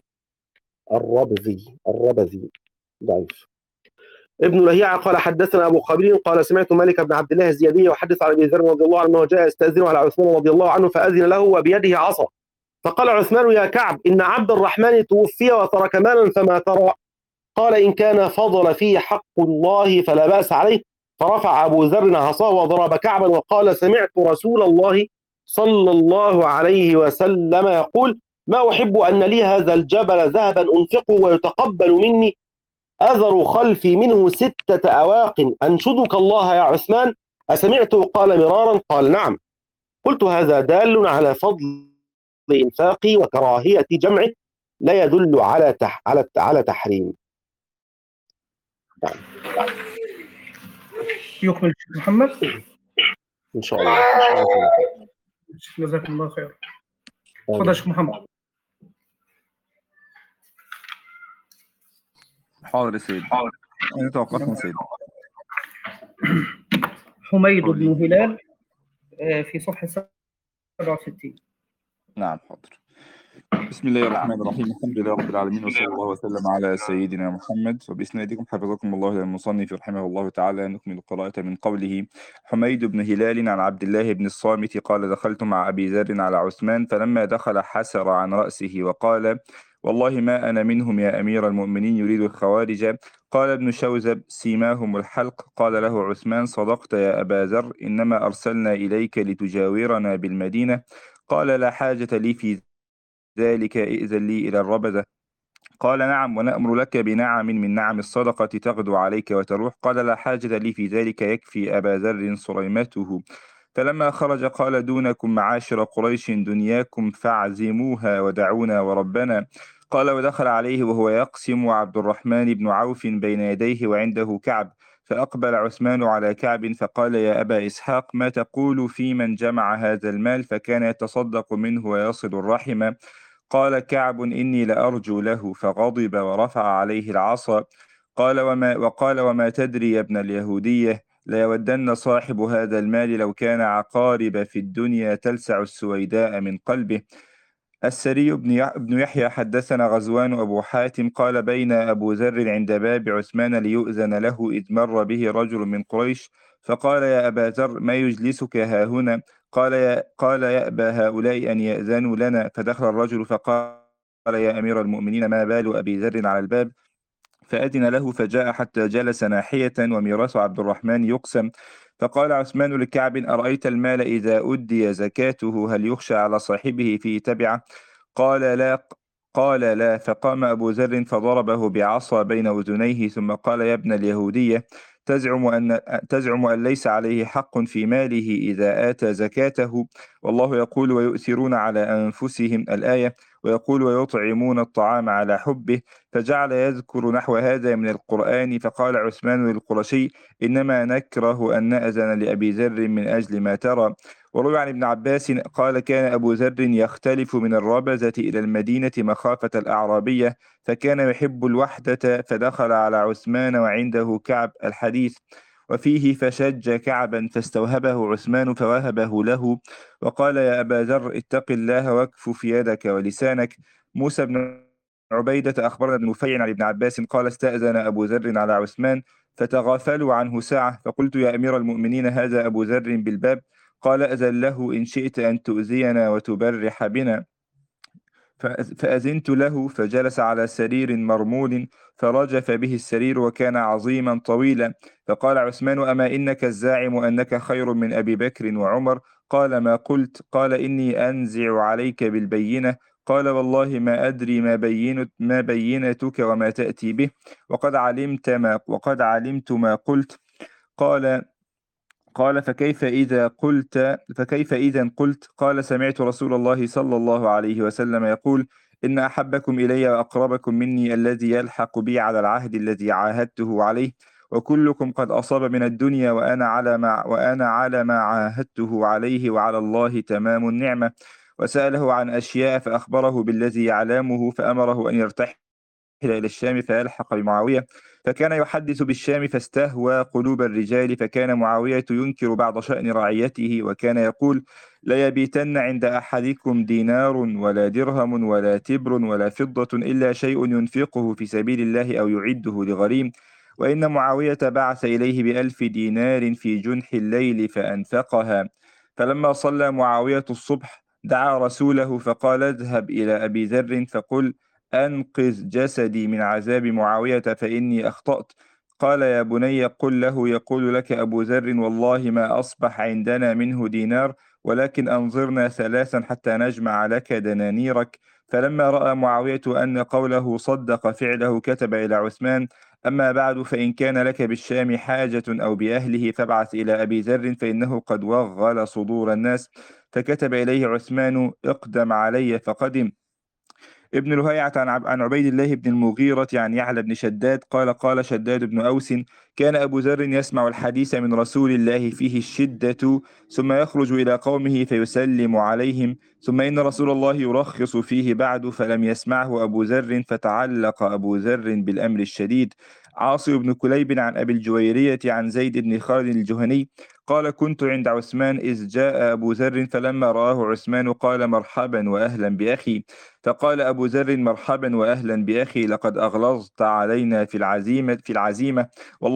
الربذي ضعيف. ابن لهيعة قال حدثنا أبو قابيل قال سمعت مالك بن عبد الله الزيادي يحدث عن أبي ذر رضي الله عنه جاء يستأذن على عثمان رضي الله عنه فأذن له وبيده عصا فقال عثمان يا كعب إن عبد الرحمن توفي وترك مالا فما ترى؟ قال إن كان فضل فيه حق الله فلا بأس عليه. فرفع أبو ذر عصاه وضرب كعبا وقال سمعت رسول الله صلى الله عليه وسلم يقول ما أحب أن لي هذا الجبل ذهبا أنفقه ويتقبل مني أذر خلفي منه 6 أواق أنشدك الله يا عثمان أسمعته قال مرارا؟ قال نعم. قلت هذا دال على فضل إنفاقي وكراهية جمعه لا يدل على تحريم. يكمل الشيخ محمد إن شاء الله. جزاكم الله خير. تفضل شيخ محمد. حاضر يا سيدي. أنا توقفت من سيدي. حميد بن هلال في صفحة 67. نعم حاضر. بسم الله الرحمن الرحيم الحمد لله رب العالمين وصلى الله وسلم على سيدنا محمد. وبإسنادكم حفظكم الله المصنف رحمه الله تعالى نكمل القراءة من قوله حميد بن هلال عن عبد الله بن الصامت قال دخلت مع أبي ذر على عثمان فلما دخل حسر عن رأسه وقال والله ما أنا منهم يا أمير المؤمنين يريد الخوارج. قال ابن شوذب سيماهم الحلق. قال له عثمان صدقت يا أبا ذر إنما أرسلنا إليك لتجاورنا بالمدينة. قال لا حاجة لي في ذلك ائذن لي إلى الربذة. قال نعم ونأمر لك بنعم من نعم الصدقة تغدو عليك وتروح. قال لا حاجة لي في ذلك يكفي أبا ذر صريمته. فلما خرج قال دونكم معاشر قريش دنياكم فاعزموها ودعونا وربنا. قال ودخل عليه وهو يقسم وعبد الرحمن بن عوف بين يديه وعنده كعب فأقبل عثمان على كعب فقال يا أبا إسحاق ما تقول في من جمع هذا المال فكان يتصدق منه ويصل الرحم؟ قال كعب إني لأرجو له فغضب ورفع عليه العصا. قال وما تدري يا ابن اليهودية ليودن صاحب هذا المال لو كان عقارب في الدنيا تلسع السويداء من قلبه. السري بن يحيى حدثنا غزوان أبو حاتم قال بين أبو ذر عند باب عثمان ليؤذن له إذ مر به رجل من قريش فقال يا أبا ذر ما يجلسك هاهنا؟ قال يأبى هؤلاء أن يأذنوا لنا. فدخل الرجل فقال يا أمير المؤمنين ما بال أبي ذر على الباب؟ فأذن له فجاء حتى جلس ناحية وميراث عبد الرحمن يقسم. فقال عثمان لكعب أرأيت المال إذا أدي زكاته هل يخشى على صاحبه فيه تبعة؟ قال لا. فقام أبو ذر فضربه بعصا بين أذنيه ثم قال يا ابن اليهودية تزعم أن ليس عليه حق في ماله إذا آتى زكاته، والله يقول ويؤثرون على أنفسهم الآية، ويقول ويطعمون الطعام على حبه. فجعل يذكر نحو هذا من القرآن، فقال عثمان للقرشي: إنما نكره أن نأذن لأبي ذر من أجل ما ترى. وروي عن ابن عباس قال: كان أبو ذر يختلف من الربزة إلى المدينة مخافة الأعرابية، فكان يحب الوحدة، فدخل على عثمان وعنده كعب الحديث. وفيه: فشج كعبا فاستوهبه عثمان فوهبه له، وقال: يا أبا ذر اتق الله واكفف يدك ولسانك. موسى بن عبيدة أخبرنا ابن نفيع عن ابن عباس قال: استأذن أبو ذر على عثمان فتغافلوا عنه ساعة، فقلت: يا أمير المؤمنين، هذا أبو ذر بالباب. قال: أذن له إن شئت أن تؤذينا وتبرح بنا. فأذنت له، فجلس على سرير مرمول، فرجف به السرير، وكان عظيما طويلا. فقال عثمان: أما إنك الزاعم أنك خير من أبي بكر وعمر؟ قال: ما قلت. قال: إني أنزع عليك بالبينة. قال: والله ما أدري ما بينتك وما تأتي به، وقد علمت ما قلت. قال: فكيف إذا قلت؟ قال: سمعت رسول الله صلى الله عليه وسلم يقول: إن أحبكم إلي وأقربكم مني الذي يلحق بي على العهد الذي عاهدته عليه، وكلكم قد أصاب من الدنيا وأنا على ما عاهدته عليه، وعلى الله تمام النعمة. وسأله عن أشياء فأخبره بالذي يعلمه، فأمره أن يرتحل إلى الشام فيلحق بمعاوية، فكان يحدث بالشام فاستهوى قلوب الرجال، فكان معاوية ينكر بعض شأن رعيته، وكان يقول: لا يبيتن عند أحدكم دينار ولا درهم ولا تبر ولا فضة إلا شيء ينفقه في سبيل الله أو يعده لغريم. وإن معاوية بعث إليه ب1,000 دينار في جنح الليل فأنفقها. فلما صلى معاوية الصبح دعا رسوله فقال: اذهب إلى أبي ذر فقل: أنقذ جسدي من عذاب معاوية فإني أخطأت. قال: يا بني قل له يقول لك أبو ذر: والله ما أصبح عندنا منه دينار، ولكن أنظرنا 3 حتى نجمع لك دنانيرك. فلما رأى معاوية أن قوله صدق فعله كتب إلى عثمان: أما بعد، فإن كان لك بالشام حاجة أو بأهله فابعث إلى أبي ذر فإنه قد وغل صدور الناس. فكتب إليه عثمان: اقدم علي، فقدم. ابن لهيعة عن عبيد الله بن المغيرة عن يعلى بن شداد قال: قال شداد بن أوس: كان أبو ذر يسمع الحديث من رسول الله فيه الشدة، ثم يخرج إلى قومه فيسلم عليهم، ثم إن رسول الله يرخص فيه بعد، فلم يسمعه أبو ذر، فتعلق أبو ذر بالأمر الشديد. عاصم بن كليب عن أبي الجويرية عن زيد بن خالد الجهني قال: كنت عند عثمان إذ جاء أبو ذر، فلما رآه عثمان قال: مرحبا وأهلا بأخي. فقال أبو ذر: مرحبا وأهلا بأخي، لقد أغلظت علينا في العزيمة.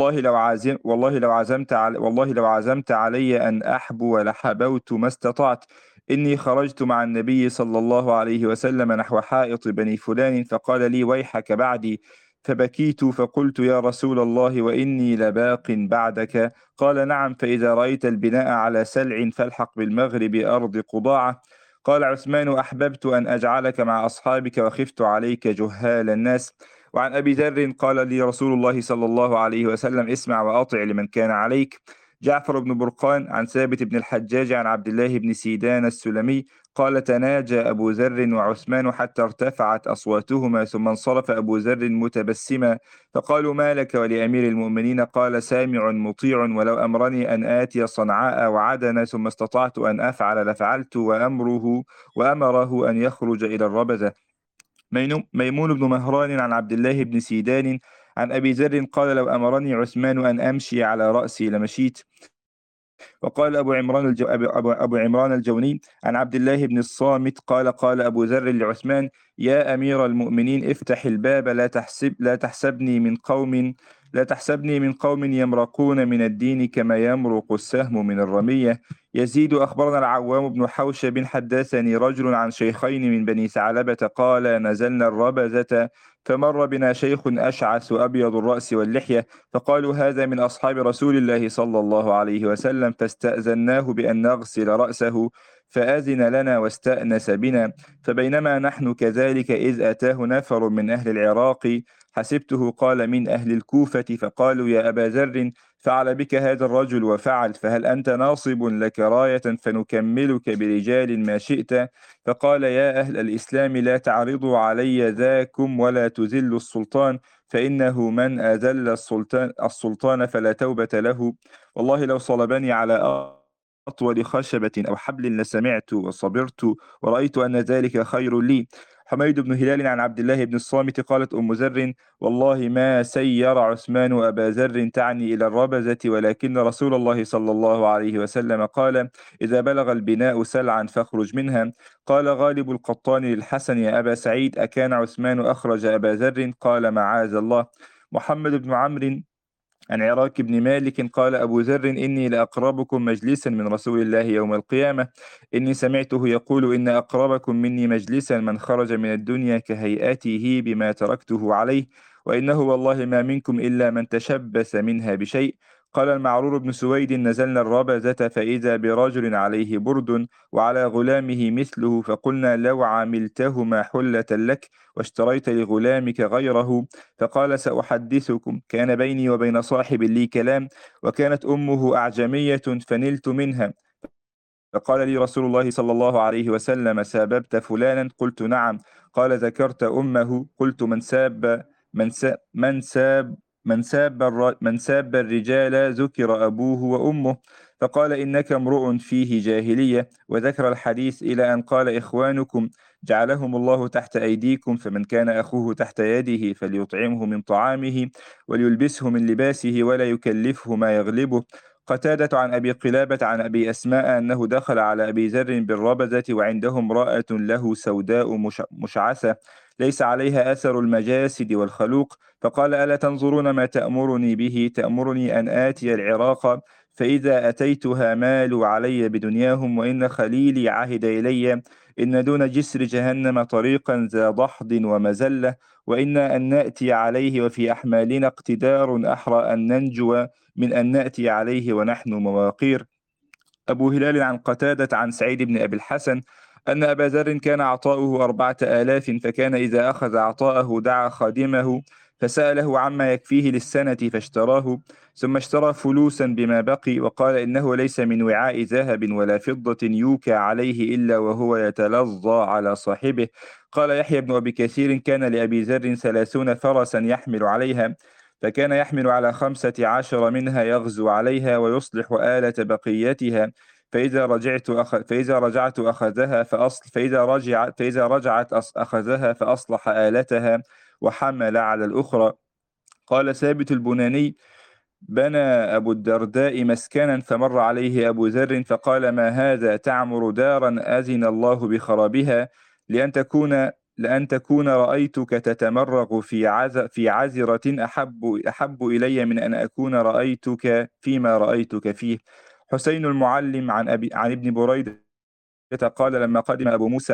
والله لو عزمت علي أن أحبو لحبوت ما استطعت. إني خرجت مع النبي صلى الله عليه وسلم نحو حائط بني فلان، فقال لي: ويحك بعدي. فبكيت فقلت: يا رسول الله، وإني لباق بعدك. قال: نعم، فإذا رأيت البناء على سلع فالحق بالمغرب أرض قضاعة. قال عثمان: أحببت أن أجعلك مع أصحابك وخفت عليك جهال الناس. وعن أبي ذر قال لي رسول الله صلى الله عليه وسلم: اسمع وأطع لمن كان عليك. جعفر بن برقان عن ثابت بن الحجاج عن عبد الله بن سيدان السلمي قال: تناجى أبو ذر وعثمان حتى ارتفعت أصواتهما، ثم انصرف أبو ذر متبسما، فقالوا: ما لك ولأمير المؤمنين؟ قال: سامع مطيع، ولو أمرني أن آتي صنعاء وعدن ثم استطعت أن أفعل لفعلت، وأمره أن يخرج إلى الربذة. ميمون بن مهران عن عبد الله بن سيدان عن أبي ذر قال: لو أمرني عثمان أن أمشي على رأسي لمشيت. وقال أبو عمران الجوني عن عبد الله بن الصامت قال: قال أبو ذر لعثمان: يا أمير المؤمنين، افتح الباب، لا تحسبني من قوم يمرقون من الدين كما يمرق السهم من الرمية. يزيد أخبرنا العوام بن حوشب حدثني رجل عن شيخين من بني ثعلبة قال: نزلنا الربذة، فمر بنا شيخ أشعث أبيض الرأس واللحية، فقالوا: هذا من أصحاب رسول الله صلى الله عليه وسلم، فاستأذناه بأن نغسل رأسه، فأذن لنا واستأنس بنا. فبينما نحن كذلك إذ أتاه نفر من أهل العراق، حسبته قال من أهل الكوفة، فقالوا: يا أبا ذر، فعل بك هذا الرجل وفعل، فهل أنت ناصب لك راية فنكملك برجال ما شئت؟ فقال: يا أهل الإسلام لا تعرضوا علي ذاكم ولا تذلوا السلطان، فإنه من أذل السلطان فلا توبة له. والله لو صلبني على أطول خشبة أو حبل لسمعت وصبرت، ورأيت أن ذلك خير لي. حميد بن هلال عن عبد الله بن الصامت قالت أم ذر: والله ما سير عثمان أبا ذر تعني إلى الربزة، ولكن رسول الله صلى الله عليه وسلم قال: إذا بلغ البناء سلعا فاخرج منها. قال غالب القطان للحسن: يا أبا سعيد، أكان عثمان أخرج أبا ذر؟ قال: معاذ الله. محمد بن عمرو عن عراك بن مالك قال أبو ذر: إني لأقربكم مجلسا من رسول الله يوم القيامة، إني سمعته يقول: إن أقربكم مني مجلسا من خرج من الدنيا كهيئته بما تركته عليه، وإنه والله ما منكم إلا من تشبث منها بشيء. قال المعرور بن سويد: نزلنا الربزة فإذا برجل عليه برد وعلى غلامه مثله، فقلنا: لو عملتهما حلة لك واشتريت لغلامك غيره. فقال: سأحدثكم، كان بيني وبين صاحب لي كلام، وكانت أمه أعجمية فنلت منها. فقال لي رسول الله صلى الله عليه وسلم: ساببت فلانا؟ قلت: نعم. قال: ذكرت أمه؟ قلت: من ساب الرجال ذكر أبوه وأمه. فقال: إنك امرؤ فيه جاهلية. وذكر الحديث إلى أن قال: إخوانكم جعلهم الله تحت أيديكم، فمن كان أخوه تحت يده فليطعمه من طعامه وليلبسه من لباسه ولا يكلفه ما يغلبه. قتادة عن أبي قلابة عن أبي أسماء أنه دخل على أبي ذر بالربزة وعنده امرأة له سوداء مشعثة ليس عليها أثر المجاسد والخلوق، فقال: ألا تنظرون ما تأمرني به؟ تأمرني أن آتي العراق، فإذا أتيتها مالوا علي بدنياهم، وإن خليلي عهد إلي إن دون جسر جهنم طريقا ذا ضحض ومزلة، وإن أن نأتي عليه وفي أحمالنا اقتدار أحرى أن ننجو من أن نأتي عليه ونحن مواقير. أبو هلال عن قتادة عن سعيد بن أبي الحسن أن أبا ذر كان عطاؤه 4000، فكان إذا أخذ عطاءه دعا خادمه فسأله عما يكفيه للسنة فاشتراه، ثم اشترى فلوسا بما بقي، وقال: إنه ليس من وعاء ذهب ولا فضة يوكى عليه إلا وهو يتلظى على صاحبه. قال يحيى بن أبي كثير: كان لأبي ذر 30 فرسا يحمل عليها، فكان يحمل على 15 منها يغزو عليها ويصلح آلة بقيتها، فإذا رجعت أخذها فإذا رجعت أخذها فأصلح آلتها وحمل على الأخرى. قال ثابت البناني: بنى أبو الدرداء مسكنا فمر عليه أبو ذر فقال: ما هذا؟ تعمر دارا أذن الله بخرابها، لأن تكون رأيتك تتمرغ في عذرة أحب إلي من أن أكون رأيتك فيما رأيتك فيه. حسين المعلم عن ابن بريدة قال: لما قدم أبو موسى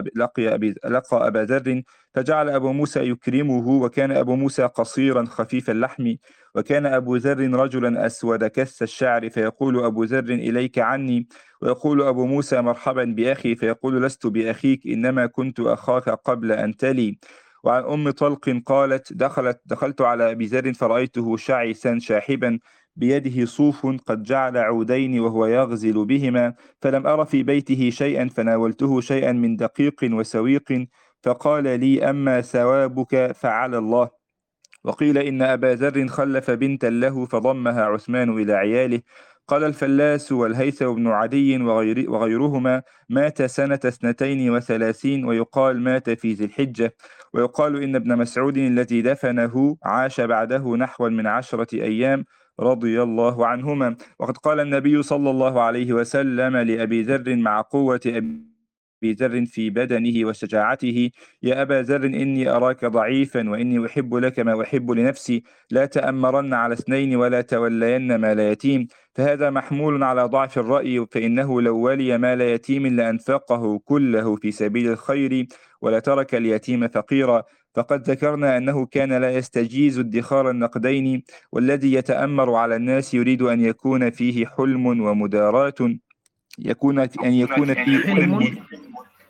لقى أبا ذر، فجعل أبو موسى يكرمه، وكان أبو موسى قصيرا خفيف اللحم، وكان أبو ذر رجلا أسود كث الشعر، فيقول أبو ذر: إليك عني، ويقول أبو موسى: مرحبا بأخي، فيقول: لست بأخيك، إنما كنت أخاك قبل أن تلي. وعن أم طلق قالت: دخلت على أبي ذر فرأيته شعثا شاحبا بيده صوف قد جعل عودين وهو يغزل بهما، فلم أر في بيته شيئا، فناولته شيئا من دقيق وسويق، فقال لي: أما ثوابك فعلى الله. وقيل إن أبا ذر خلف بنتا له فضمها عثمان إلى عياله. قال الفلاس والهيثم بن عدي وغيرهما: مات سنة 32، ويقال مات في ذي الحجة. ويقال إن ابن مسعود الذي دفنه عاش بعده نحو من 10 أيام رضي الله عنهما. وقد قال النبي صلى الله عليه وسلم لأبي ذر مع قوة أبي ذر في بدنه وشجاعته: يا أبا ذر، إني أراك ضعيفا، وإني أحب لك ما أحب لنفسي، لا تأمرن على 2 ولا تولين مال يتيم. فهذا محمول على ضعف الرأي، فإنه لو ولي مال يتيم لأنفقه كله في سبيل الخير ولا ترك اليتيم فقيرا. فقد ذكرنا أنه كان لا يستجيز ادخار النقدين، والذي يتأمر على الناس يريد أن يكون فيه حلم ومداراة، أن يكون فيه حلم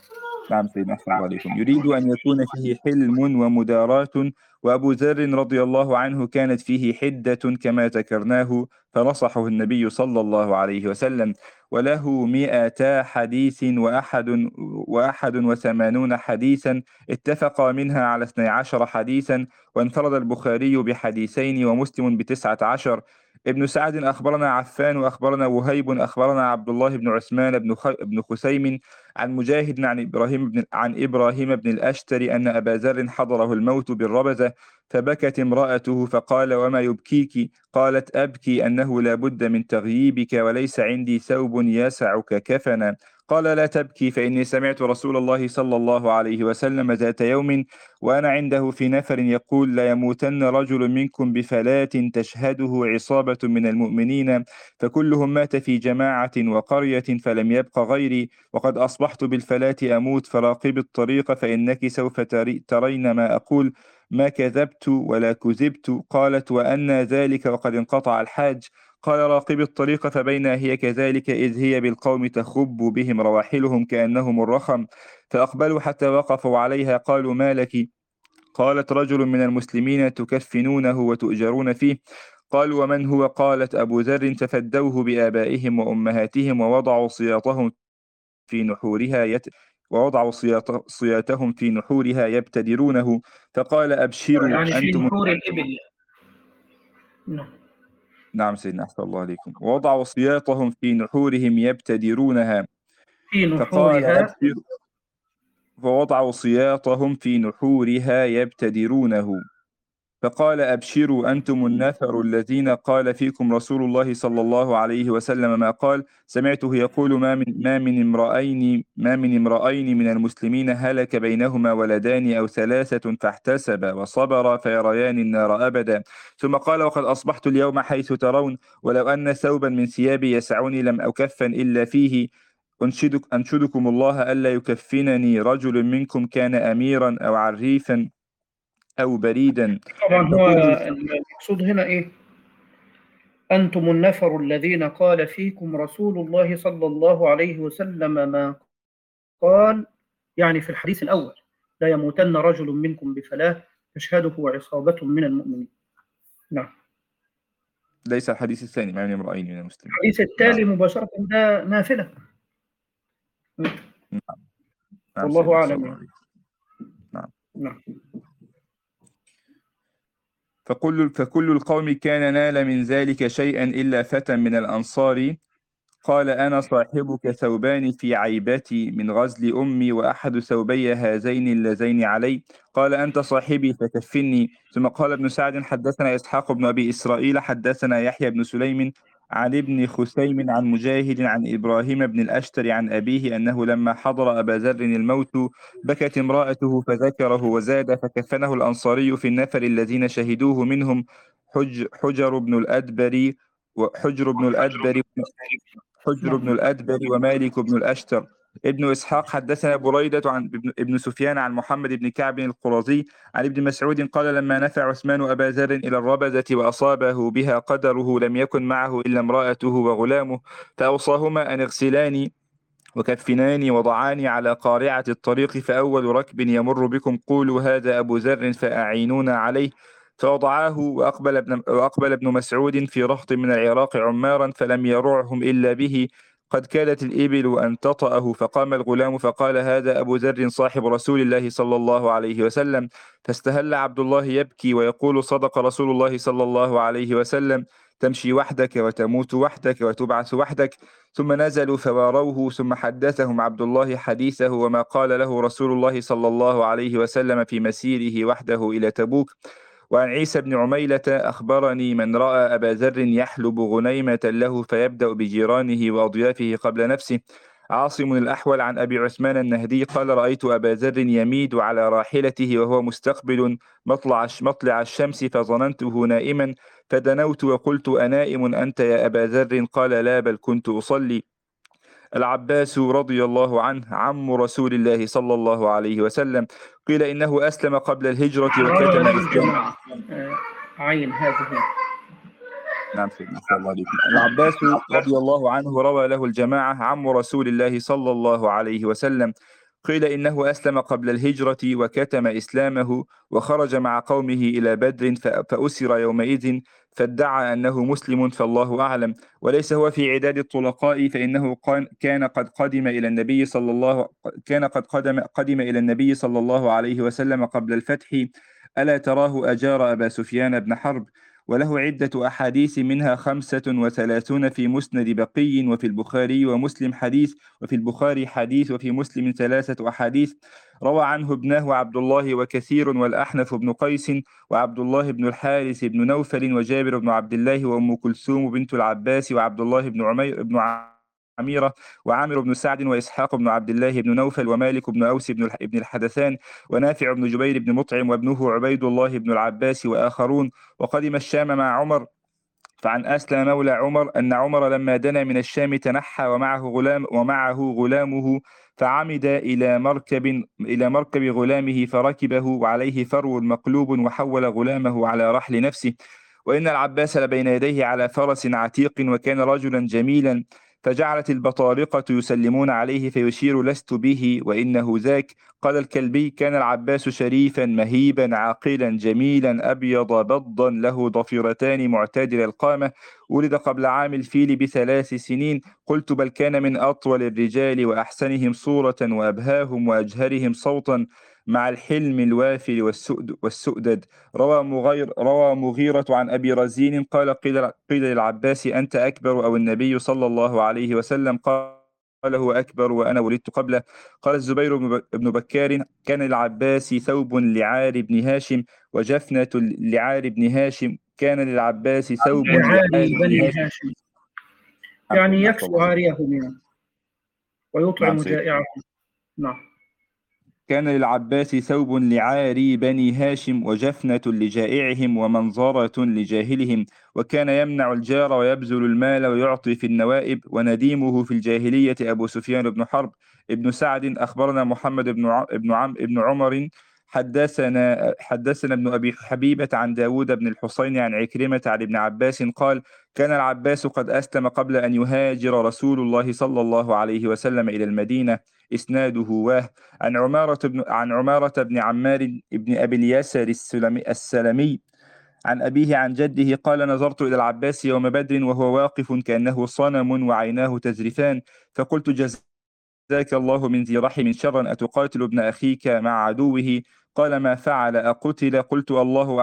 نعم سيدنا أحسن الله عليكم. يريد أن يكون فيه حلم ومداراة، وأبو ذر رضي الله عنه كانت فيه حدة كما ذكرناه، فنصحه النبي صلى الله عليه وسلم. وله 200 حديث وأحد وثمانون حديثا، اتفق منها على 12 حديثا، وانفرد البخاري بحديثين ومسلم ب19. ابن سعد أخبرنا عفان وأخبرنا وهيب أخبرنا عبد الله بن عثمان بن خثيم عن مجاهد عن إبراهيم بن الأشتر أن أبا ذر حضره الموت بالربذة، فبكت امرأته فقال: وما يبكيك؟ قالت: أبكي أنه لا بد من تغييبك، وليس عندي ثوب يسعك كفنا. قال: لا تبكي، فإني سمعت رسول الله صلى الله عليه وسلم ذات يوم وأنا عنده في نفر يقول: لا يموتن رجل منكم بفلاة تشهده عصابة من المؤمنين، فكلهم مات في جماعة وقرية فلم يبق غيري، وقد أصبحت بالفلاة أموت، فراقب الطريق فإنك سوف ترين ما أقول. ما كذبت ولا كذبت. قالت: وأن ذلك وقد انقطع الحاج؟ قال: راقب الطريق، فبين هي كذلك إذ هي بالقوم تخب بهم رواحلهم كأنهم الرخم، فأقبلوا حتى وقفوا عليها. قالوا: ما لك؟ قالت: رجل من المسلمين تكفنونه وتؤجرون فيه. قالوا: ومن هو؟ قالت: أبو ذر، ففدوه بآبائهم وأمهاتهم ووضعوا صياطهم في نحورها يبتدرونه، فقال: أبشروا يعني في أنتم. نحور الإبل. نعم سيدنا أحسن الله عليكم. ووضعوا صياطهم في نحورهم يبتدرونها، في فقال: نحورها. أبشروا. ووضعوا صياطهم في نحورها يبتدرونه، فقال: أبشروا أنتم النفر الذين قال فيكم رسول الله صلى الله عليه وسلم ما قال. سمعته يقول: ما من امرأين من المسلمين هلك بينهما ولدان أو 3 فاحتسب وصبر فيريان النار أبدا. ثم قال: وقد أصبحت اليوم حيث ترون، ولو أن ثوبا من ثيابي يسعني لم أكفن إلا فيه. أنشدكم الله ألا يكفنني رجل منكم كان أميرا أو عريفا أو بريدا. طبعا هو المقصود هنا إيه؟ أنتم النفر الذين قال فيكم رسول الله صلى الله عليه وسلم ما قال، يعني في الحديث الأول: لا يموتن رجل منكم بفلاة تشهده عصابة من المؤمنين. نعم. ليس الحديث الثاني: ما من امرأين من المسلمين. الحديث التالي مباشرة ده نافلة. نعم. والله أعلم. نعم. نعم. فكل القوم كان نال من ذلك شيئا إلا فتى من الأنصار قال: أنا صاحبك ثوبان في عيبتي من غزل أمي، وأحد ثوبي هذين اللذين علي. قال: أنت صاحبي فكفني. ثم قال ابن سعد: حدثنا إسحاق بن أبي إسرائيل حدثنا يحيى بن سليم عن ابن خثيم عن مجاهد عن إبراهيم بن الأشتر عن أبيه أنه لما حضر أبا ذر الموت بكت امرأته فذكره وزاد، فكفنه الأنصاري في النفر الذين شهدوه منهم حجر بن الأدبر ومالك بن الأشتر. ابن إسحاق حدثنا بريدة عن ابن سفيان عن محمد بن كعب القرظي عن ابن مسعود قال: لما نفع عثمان أبا ذر إلى الربذة وأصابه بها قدره لم يكن معه إلا امرأته وغلامه، فأوصاهما أن اغسلاني وكفناني وضعاني على قارعة الطريق، فأول ركب يمر بكم قولوا هذا أبو ذر فأعينونا عليه. فوضعاه وأقبل ابن مسعود في رهط من العراق عمارا فلم يرعهم إلا به، قد كادت الإبل أن تطأه. فقام الغلام فقال: هذا أبو ذر صاحب رسول الله صلى الله عليه وسلم. فاستهل عبد الله يبكي ويقول: صدق رسول الله صلى الله عليه وسلم: تمشي وحدك وتموت وحدك وتبعث وحدك. ثم نزلوا فواروه، ثم حدثهم عبد الله حديثه وما قال له رسول الله صلى الله عليه وسلم في مسيره وحده إلى تبوك. وعن عيسى بن عميلة أخبرني من رأى أبا ذر يحلب غنيمة له فيبدأ بجيرانه وأضيافه قبل نفسه. عاصم الأحول عن أبي عثمان النهدي قال: رأيت أبا ذر يميد على راحلته وهو مستقبل مطلع الشمس فظننته نائما، فدنوت وقلت: أنائم أنت يا أبا ذر؟ قال: لا، بل كنت أصلي. العباس رضي الله عنه عم رسول الله صلى الله عليه وسلم، قيل إنه أسلم قبل الهجرة وكتم إسلامه. عين هذه. نعم سيدنا الله عليكم. العباس رضي الله عنه روى له الجماعة عم رسول الله صلى الله عليه وسلم، قيل إنه أسلم قبل الهجرة وكتم إسلامه وخرج مع قومه إلى بدر فأسر يومئذ فادعى أنه مسلم، فالله أعلم. وليس هو في عداد الطلقاء، فإنه كان قد قدم إلى النبي صلى الله عليه وسلم قبل الفتح. ألا تراه أجار أبا سفيان بن حرب؟ وله عدة أحاديث، منها 35 في مسند بقي، وفي البخاري ومسلم حديث، وفي البخاري حديث، وفي مسلم 3 أحاديث. روى عنه ابناه عبد الله وكثير والأحنف بن قيس وعبد الله بن الحارث بن نوفل وجابر بن عبد الله وأم كلثوم بنت العباس وعبد الله بن عميرة وعامر بن سعد وإسحاق بن عبد الله بن نوفل ومالك بن أوس بن الحدثان ونافع بن جبير بن مطعم وابنه عبيد الله بن العباس وآخرون. وقدم الشام مع عمر. فعن أسلم مولى عمر أن عمر لما دنا من الشام تنحى ومعه غلامه، فعمد إلى مركب غلامه فركبه وعليه فرو مقلوب، وحول غلامه على رحل نفسه. وإن العباس لبين يديه على فرس عتيق، وكان رجلا جميلا، فجعلت البطارقة يسلمون عليه فيشير لست به وإنه ذاك. قال الكلبي: كان العباس شريفا مهيبا عاقلا جميلا أبيض بضا له ضفيرتان معتدل القامة، ولد قبل عام الفيل ب3 سنين. قلت: بل كان من أطول الرجال وأحسنهم صورة وأبهاهم وأجهرهم صوتا، مع الحلم الوافر والسؤدد. روى مغيرة عن أبي رزين قال: قيل للعباس: أنت أكبر أو النبي صلى الله عليه وسلم؟ قال: هو أكبر وأنا ولدت قبله. قال الزبير بن بكار: كان للعباس ثوب لعار بن هاشم وجفنة لعار بن هاشم. كان للعباس ثوب لعار بن هاشم، يعني يكسو عاريهم يعني ويطعم جائعهم. نعم. كان للعباس ثوب لعاري بني هاشم وجفنة لجائعهم ومنظرة لجاهلهم، وكان يمنع الجار ويبذل المال ويعطي في النوائب. ونديمه في الجاهلية أبو سفيان بن حرب. ابن سعد أخبرنا محمد بن عمر حدثنا ابن أبي حبيبة عن داود بن الحسين عن عكرمة عن ابن عباس قال: كان العباس قد أسلم قبل أن يهاجر رسول الله صلى الله عليه وسلم إلى المدينة. إسناده واه. عن عمارة بن عمار بن أبي اليسر السلمي عن أبيه عن جده قال: نظرت إلى العباس يوم بدر وهو واقف كأنه صنم وعيناه تزرفان، فقلت: جزاك الله من ذي رحم شرا، أتقاتل ابن أخيك مع عدوه؟ قال: ما فعل أقتل؟ قلت: الله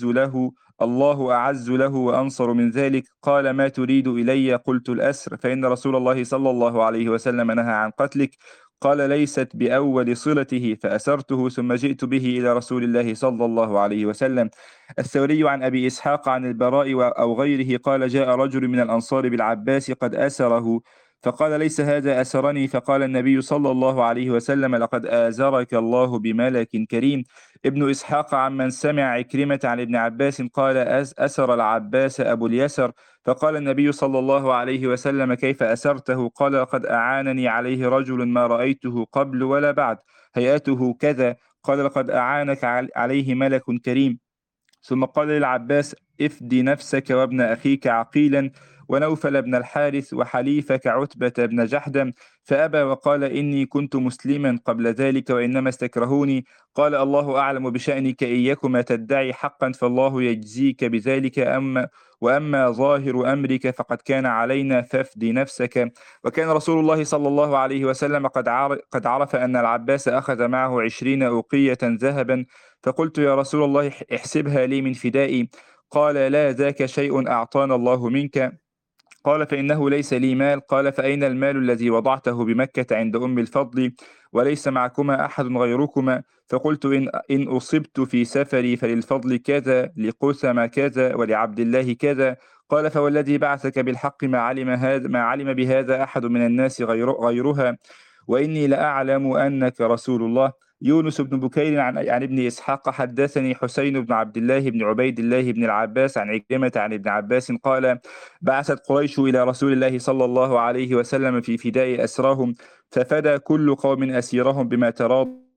أعز له وأنصر من ذلك. قال: ما تريد إلي؟ قلت: الأسر، فإن رسول الله صلى الله عليه وسلم نهى عن قتلك. قال: ليست بأول صلته، فأسرته ثم جئت به إلى رسول الله صلى الله عليه وسلم. الثوري عن أبي إسحاق عن البراء أو غيره قال: جاء رجل من الأنصار بالعباس قد أسره، فقال: ليس هذا أسرني. فقال النبي صلى الله عليه وسلم: لقد آزرك الله بملك كريم. ابن إسحاق عمن سمع عكرمة عن ابن عباس قال: أسر العباس أبو اليسر. فقال النبي صلى الله عليه وسلم: كيف أسرته؟ قال: لقد أعانني عليه رجل ما رأيته قبل ولا بعد، هيئته كذا. قال: لقد أعانك عليه ملك كريم. ثم قال للعباس: افد نفسك وابن أخيك عقيلا ونوفل بن الحارث وحليفك عتبة بن جحدم. فأبى وقال: إني كنت مسلما قبل ذلك وإنما استكرهوني. قال: الله أعلم بشأنك، إن يكما تدعي حقا فالله يجزيك بذلك، وأما ظاهر أمرك فقد كان علينا، فافد نفسك. وكان رسول الله صلى الله عليه وسلم قد عرف أن العباس أخذ معه 20 أوقية ذهبا. فقلت: يا رسول الله، احسبها لي من فدائي. قال: لا ذاك شيء أعطانا الله منك. قال: فإنه ليس لي مال. قال: فأين المال الذي وضعته بمكة عند أم الفضل وليس معكما أحد غيركما؟ فقلت: إن أصبت في سفري فللفضل كذا، لقسم كذا، ولعبد الله كذا. قال: فوالذي بعثك بالحق ما علم بهذا أحد من الناس غيرها، وإني لأعلم أنك رسول الله. يونس بن بكير عن ابن إسحاق حدثني حسين بن عبد الله بن عبيد الله بن العباس عن عكرمة عن ابن عباس قال: بعثت قريش إلى رسول الله صلى الله عليه وسلم في فداء أسراهم، ففدى كل قوم أسيرهم بما تراضوا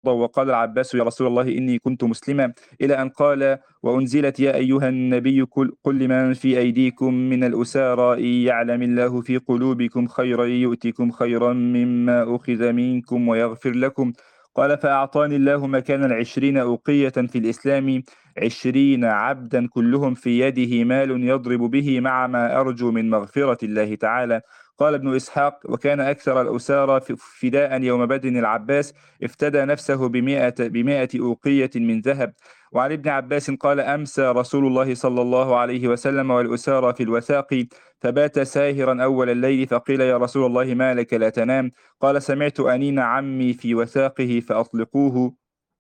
وقال العباس يا رسول الله إني كنت مسلما، إلى أن قال وأنزلت يا أيها النبي قل لمن في أيديكم من الأسارى إن يعلم الله في قلوبكم خيرا يؤتكم خيرا مما أخذ منكم ويغفر لكم. قال فأعطاني الله مكان 20 أوقية في الإسلام، 20 عبدا كلهم في يده مال يضرب به مع ما أرجو من مغفرة الله تعالى. قال ابن إسحاق وكان أكثر الأسارى فداء يوم بدر العباس، افتدى نفسه ب100 أوقية من ذهب. وعن ابن عباس قال أمسى رسول الله صلى الله عليه وسلم والأسارى في الوثاق، فبات ساهرا أول الليل، فقيل يا رسول الله ما لك لا تنام؟ قال سمعت أنين عمي في وثاقه فأطلقوه،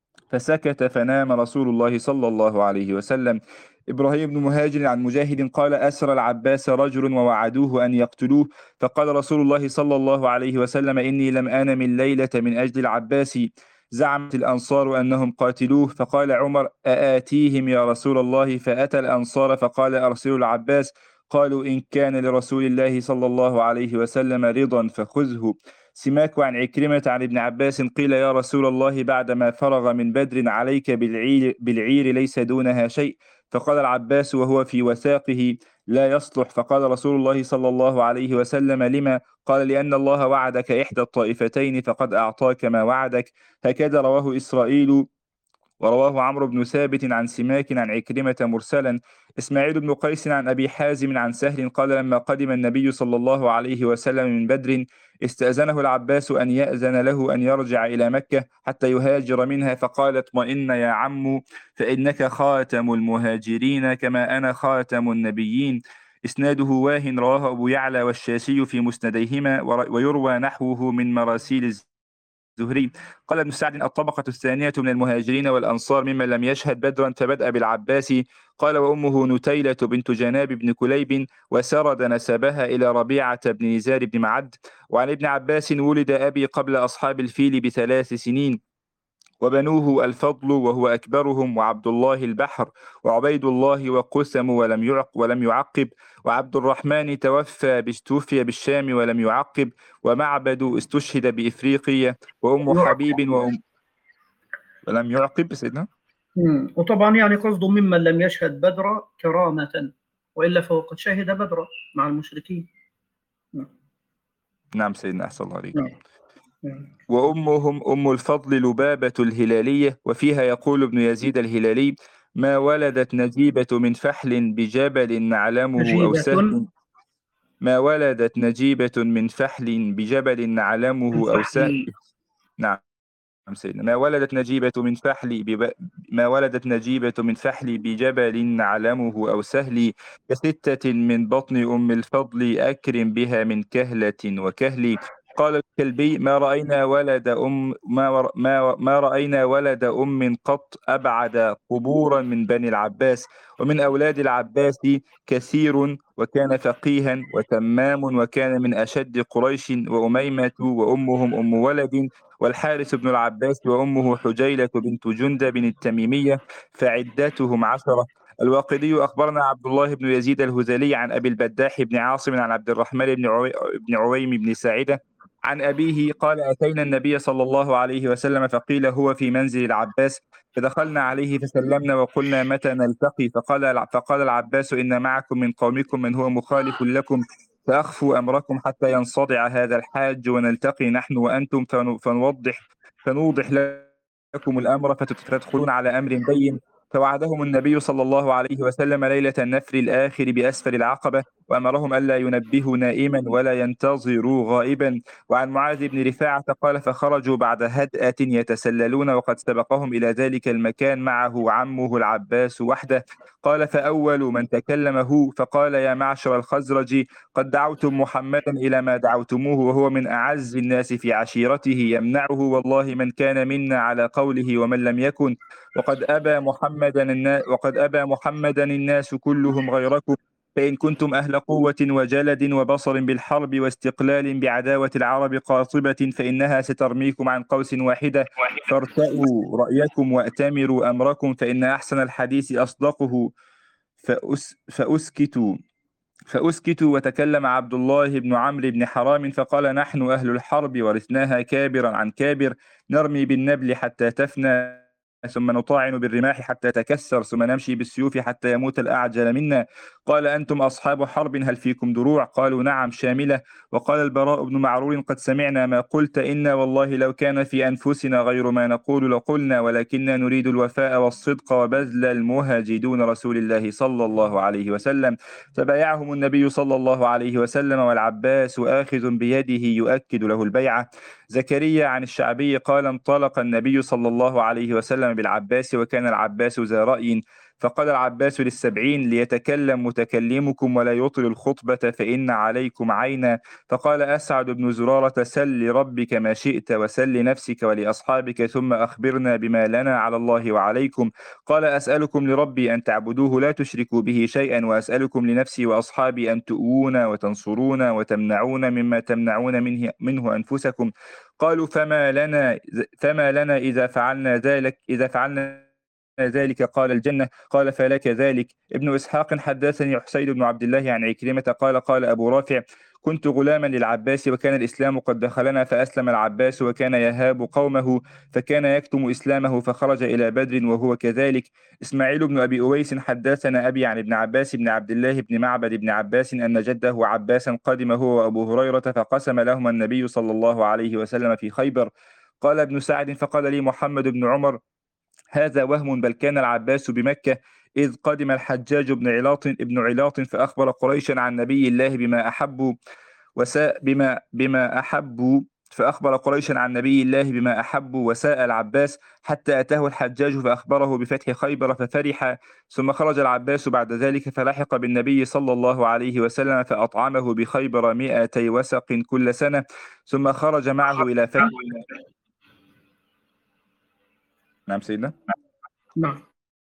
فسكت فنام رسول الله صلى الله عليه وسلم. إبراهيم بن مهاجر عن مجاهد قال أسر العباس رجل ووعدوه أن يقتلوه، فقال رسول الله صلى الله عليه وسلم إني لم أنم الليلة من أجل العباس، زعمت الأنصار أنهم قاتلوه، فقال عمر أآتيهم يا رسول الله؟ فأتى الأنصار فقال أرسلوا العباس. قالوا إن كان لرسول الله صلى الله عليه وسلم رضا فخذه. سماك عن عكرمة عن ابن عباس قيل يا رسول الله بعدما فرغ من بدر عليك بالعير ليس دونها شيء، فقال العباس وهو في وثاقه لا يصلح، فقال رسول الله صلى الله عليه وسلم لما؟ قال لأن الله وعدك إحدى الطائفتين فقد أعطاك ما وعدك. هكذا رواه إسرائيل، ورواه عمرو بن ثابت عن سماك عن عكرمة مرسلا. إسماعيل بن قيس عن أبي حازم عن سهل قال لما قدم النبي صلى الله عليه وسلم من بدر استأذنه العباس أن يأذن له أن يرجع إلى مكة حتى يهاجر منها، فقال اطمئن يا عم فإنك خاتم المهاجرين كما أنا خاتم النبيين. إسناده واهن، رواه أبو يعلى والشاشي في مسنديهما، ويروى نحوه من مراسيل الزهري. قال ابن سعد الطبقة الثانية من المهاجرين والأنصار ممن لم يشهد بدرا فبدأ بالعباس. قال وأمه نتيلة بنت جناب بن كليب، وسرد نسبها إلى ربيعة بن نزار بن معد. وعن ابن عباس ولد أبي قبل أصحاب الفيل ب3 سنين، وبنوه الفضل وهو أكبرهم، وعبد الله البحر، وعبيد الله وقسم ولم يعقب، وعبد الرحمن توفي بالشام ولم يعقب، ومعبد استشهد بإفريقيا، وأم حبيب ولم يعقب سيدنا. وطبعا يعني قصده ممن لم يشهد بدر كرامة، وإلا فهو قد شهد بدر مع المشركين. نعم سيدنا أحسن الله عليك. وأمهم أم الفضل لبابة الهلالية، وفيها يقول ابن يزيد الهلالي ما ولدت نجيبة من فحل بجبل نعلمه أو سهل، ما ولدت نجيبة من فحل بجبل نعلمه أو سهل. نعم سيدنا. ما ولدت نجيبة من فحل بجبل نعلمه أو سهل، كستة من بطن أم الفضل أكرم بها من كهلة وكهل. قال الكلبي ما رأينا ولد أم قط أبعد قبورا من بني العباس. ومن أولاد العباس كثير، وكان فقيها وتمام، وكان من أشد قريش، وأميمة وأمهم أم ولد، والحارث بن العباس وأمه حجيلة بنت جندب التميمية، فعدتهم 10. الواقدي أخبرنا عبد الله بن يزيد الهذلي عن أبي البداح بن عاصم عن عبد الرحمن بن عويم بن ساعدة عن أبيه قال أتينا النبي صلى الله عليه وسلم فقيل هو في منزل العباس، فدخلنا عليه فسلمنا وقلنا متى نلتقي؟ فقال العباس إن معكم من قومكم من هو مخالف لكم، فأخفوا أمركم حتى ينصدع هذا الحاج ونلتقي نحن وأنتم فنوضح لكم الأمر فتدخلون على أمر بين. فوعدهم النبي صلى الله عليه وسلم ليلة النفر الآخر بأسفل العقبة، وأمرهم ألا ينبهوا نائما ولا ينتظروا غائبا. وعن معاذ بن رفاعة قال فخرجوا بعد هدأة يتسللون، وقد سبقهم إلى ذلك المكان معه عمه العباس وحده. قال فأول من تكلم هو، فقال يا معشر الخزرج قد دعوتم محمدا إلى ما دعوتموه، وهو من أعز الناس في عشيرته، يمنعه والله من كان منا على قوله ومن لم يكن، وقد أبى محمدا الناس كلهم غيركم، فإن كنتم أهل قوة وجلد وبصر بالحرب واستقلال بعداوة العرب قاطبة فإنها سترميكم عن قوس واحدة، فارتأوا رأيكم وأتمروا أمركم، فإن أحسن الحديث أصدقه، فأسكتوا فأسكتوا، وتكلم عبد الله بن عمرو بن حرام فقال: نحن أهل الحرب ورثناها كابرا عن كابر، نرمي بالنبل حتى تفنى، ثم نطاعن بالرماح حتى تكسر، ثم نمشي بالسيوف حتى يموت الأعجل منا. قال: أنتم أصحاب حرب، هل فيكم دروع؟ قالوا: نعم شاملة. وقال البراء بن معرور: قد سمعنا ما قلت، إنا والله لو كان في أنفسنا غير ما نقول لقلنا، ولكننا نريد الوفاء والصدق وبذل المهج دون رسول الله صلى الله عليه وسلم. فبايعهم النبي صلى الله عليه وسلم، والعباس آخذ بيده يؤكد له البيعة. زكريا عن الشعبي قال: انطلق النبي صلى الله عليه وسلم بالعباس، وكان العباس ذا رأي، فقال العباس للسبعين: ليتكلم متكلمكم ولا يطل الخطبة فإن عليكم عينا. فقال أسعد بن زرارة: سل لربك ما شئت، وسل لنفسك ولأصحابك، ثم أخبرنا بما لنا على الله وعليكم. قال: أسألكم لربي أن تعبدوه لا تشركوا به شيئا، وأسألكم لنفسي وأصحابي أن تؤوون وتنصرون وتمنعون مما تمنعون منه أنفسكم. قالوا: فما لنا إذا فعلنا ذلك؟ قال: الجنة. قال: فلك ذلك. ابن إسحاق حدثني حسين بن عبد الله عن عكرمة قال أبو رافع: كنت غلاما للعباس، وكان الإسلام قد دخلنا، فأسلم العباس وكان يهاب قومه، فكان يكتم إسلامه، فخرج إلى بدر وهو كذلك. إسماعيل بن أبي أويس حدثنا أبي عن ابن عباس بن عبد الله بن معبد بن عباس أن جده عباسا قدم هو وأبو هريرة، فقسم لهما النبي صلى الله عليه وسلم في خيبر. قال ابن سعد: فقال لي محمد بن عمر: هذا وهم، بل كان العباس بمكة إذ قدم الحجاج بن علاط فأخبر قريشا عن نبي الله بما أحبوا وساء بما أحبوا فأخبر قريشا عن نبي الله بما أحبوا وساء العباس، حتى أتاه الحجاج فأخبره بفتح خيبر ففرح. ثم خرج العباس بعد ذلك فلحق بالنبي صلى الله عليه وسلم، فأطعمه بخيبر 200 وسق كل سنة، ثم خرج معه إلى فتح. نعم سيدنا. نعم.